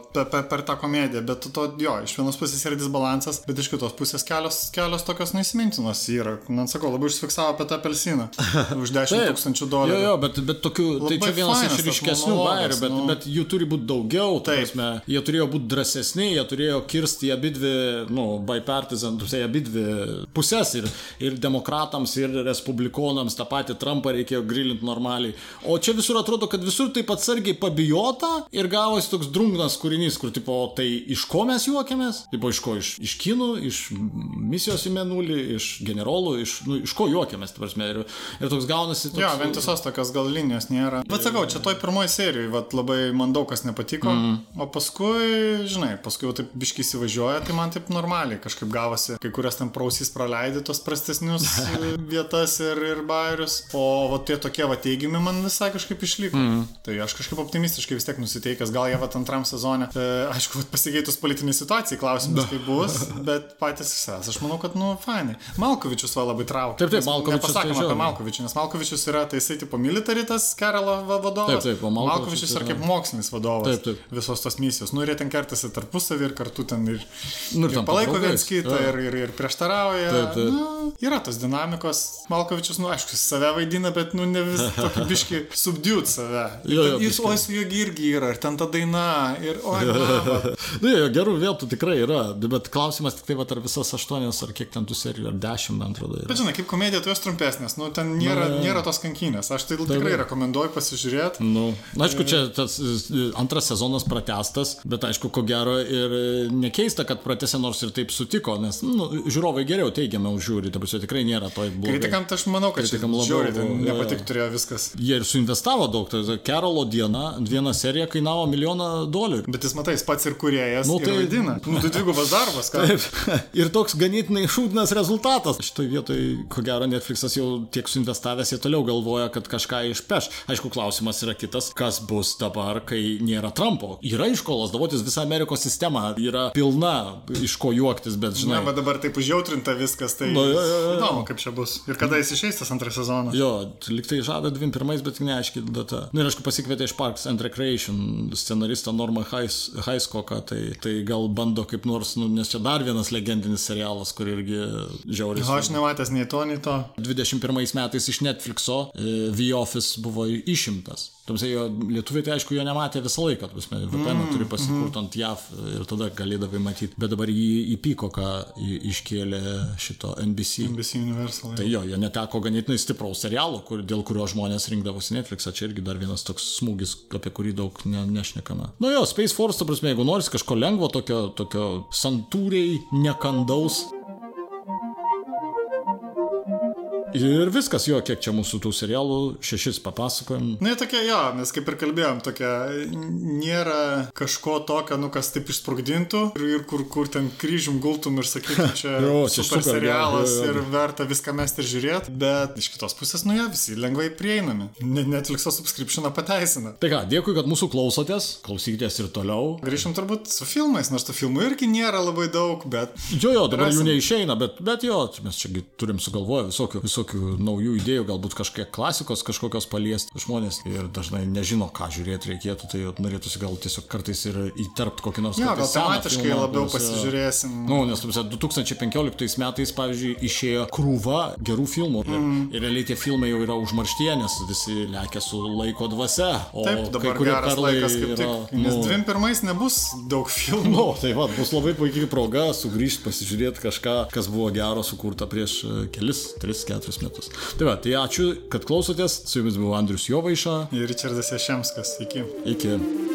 per tą komediją, bet iš vienos pusės yra disbalansas, bet iš kitos pusės kelios tokios neįsimintinos yra. Man sakau, labai užsifiksavo apie tą apelsiną už $10,000. Bet tokių, tai čia vienas iš ryškesnių bairių, bet jų turi būti daugiau, jie turėjo būti drąsesni, jie turėjo kirsti abidvi, bipartisan, abidvi pusės ir demokratams, ir respublikonams, tą patį Trumpą reikėjo grilinti normaliai. O čia visur atrodo, kad visur taip atsargiai pabijota ir gavosi toks drungnas kūrinys, kur tipo, tai iš ko mes juokiamės? Tipo, iš ko? Iš kinų, iš misijos į mėnulį, iš generolų, iš ko juokiamės, ta prasme. Ir toks gaunasi toks... Vientisos tokios gal linijos nėra. Bet sakau, čia toj pirmoji serijai, labai man daug kas nepatiko. O paskui, žinai, paskui jau taip biškai įsivažiuoja, tai man taip normaliai kažkaip gavosi, kai kurias ten prausys praleidė tos prastesnius vietas ir bairius, o va, tie tokie va teigimi man visai kažkaip išliko. Tai aš kažkaip optimistiškai vis tiek nusiteikęs, gal jie va antram sezone, aišku, pasikeitus politiniai situacijai klausimas kaip bus, bet patys aš manau, kad, fainai. Malkovičius va labai traukia. Taip, Malkovičius. Nepasakėm apie Malkovičių, nes Malkovičius yra, tai jisai tipo militaritas, Keralo vadovas. Taip, Malkovičius yra kaip mokslinis vadovas visos tos misijos. Ir jie ten kertasi tarpusavį ir kartu ten ir palaiko viens kitą ir prieštarauja. Yra tos dinamikos. Malkovičius, aišku, save vaidina, bet ne vis tokį biškį subdued save. Jis, su juo irgi yra, ir ten ta daina, ir gerų vietų tikrai yra, bet klausimas tik tai va ar visas 8 ar kiek ten tų serijų, ar 10, man atrodo. Bet žinai, kaip komedija, tu jos trumpesnės, ten nėra tos kankynės. Aš tai tikrai rekomenduoju pasižiūrėti. Aišku, čia tas antras sezonas pratęstas, bet aišku, ko gero ir nekeista, kad pratęsė, nors ir taip sutiko, nes žiūrovai geriau teigiamai užžiūri, ta prasme tikrai nėra to blogai. Kritikam tai aš manau, kad žiūri, nepatik turėjo viskas. Jie ir suinvestavo daug, tai Keralo diena, viena serija kainavo $1 milijoną. Bet jis matai, jis pats ir kūrėjas, ir vaidina. Tai dvigubas darbas, ką? Ir toks ganėtinai šūdinas rezultatas. Šitoj vietoj, ko gero, Netflixas jau tiek suinvestavęs, jie toliau galvoja, kad kažką išpeš. Aišku, klausimas yra kitas, kas bus dabar, kai nėra Trumpo. Yra iš ko lasdavotis, visa Amerikos sistema yra pilna iš ko juoktis, bet žinai. Bet dabar taip užjautrinta viskas, tai įdomu, kaip čia bus. Ir kada jis išeis tas antras sezonas? Liktai žada 21, bet neaiškiai data. Ir aišku, pasikvietė iš Parks and Recreation scenaristą Normą Highscocką, tai gal bando kaip nors, nes čia dar vienas legendinis serialas, kur irgi žiauriai. Aš nematęs nei to, nei to. 21 metais iš Netflixo The Office buvo išimtas. Jo lietuviai tai aišku jo nematė visą laiką, VPN turi pasikurti ant JAV ir tada galėdavai matyti, bet dabar jį į Peacocką iškėlė šito NBC Universal. Tai jie neteko ganėtinai stipraus serialo, dėl kurio žmonės rinkdavosi Netflixą, čia irgi dar vienas toks smūgis, apie kurį daug nešnekame. Space Force, ta prasme, jeigu norisi kažko lengvo, tokio santūriai nekandaus. Ir viskas, kiek čia mūsų tų serialų, 6 papasakojom. Tokia, mes kaip ir kalbėjom, tokia nėra kažko tokio, kas taip išsprogdintų ir kur ten kryžium gultum ir sakytum, čia super serialas ir verta viską mesti ir žiūrėti, bet iš kitos pusės, visi lengvai prieinami. Netflix'o subscriptioną pateisina. Tai ką, dėkui, kad mūsų klausotės, klausykitės ir toliau. Grįžtam turbūt su filmais, nors tų filmų irgi nėra labai daug, bet... Dabar jų neišeina, bet mes čia turim sugalvoję visokių naujų idėjų, galbūt kažkiek klasikos kažkokios paliesti žmonės ir dažnai nežino, ką žiūrėti reikėtų, tai norėtųsi gal tiesiog kartais ir įterpti kokį nors gal tematiškai labiau pasižiūrėsim. Nes 2015 metais, pavyzdžiui, išėjo krūva gerų filmų ir realiai tie filmai jau yra užmarštyje, nes visi lekia su laiko dvasia. Taip, dabar geras laikas kaip tik, nes 21 nebus daug filmų. Tai bus labai puikiai proga sugrįžti, pasižiūrėti kažką, kas buvo gero sukurta prieš 3-4 metus. Tai ačiū, kad klausotės. Su jumis buvo Andrius Jovaiša ir Ričardas Jašemskas. Iki.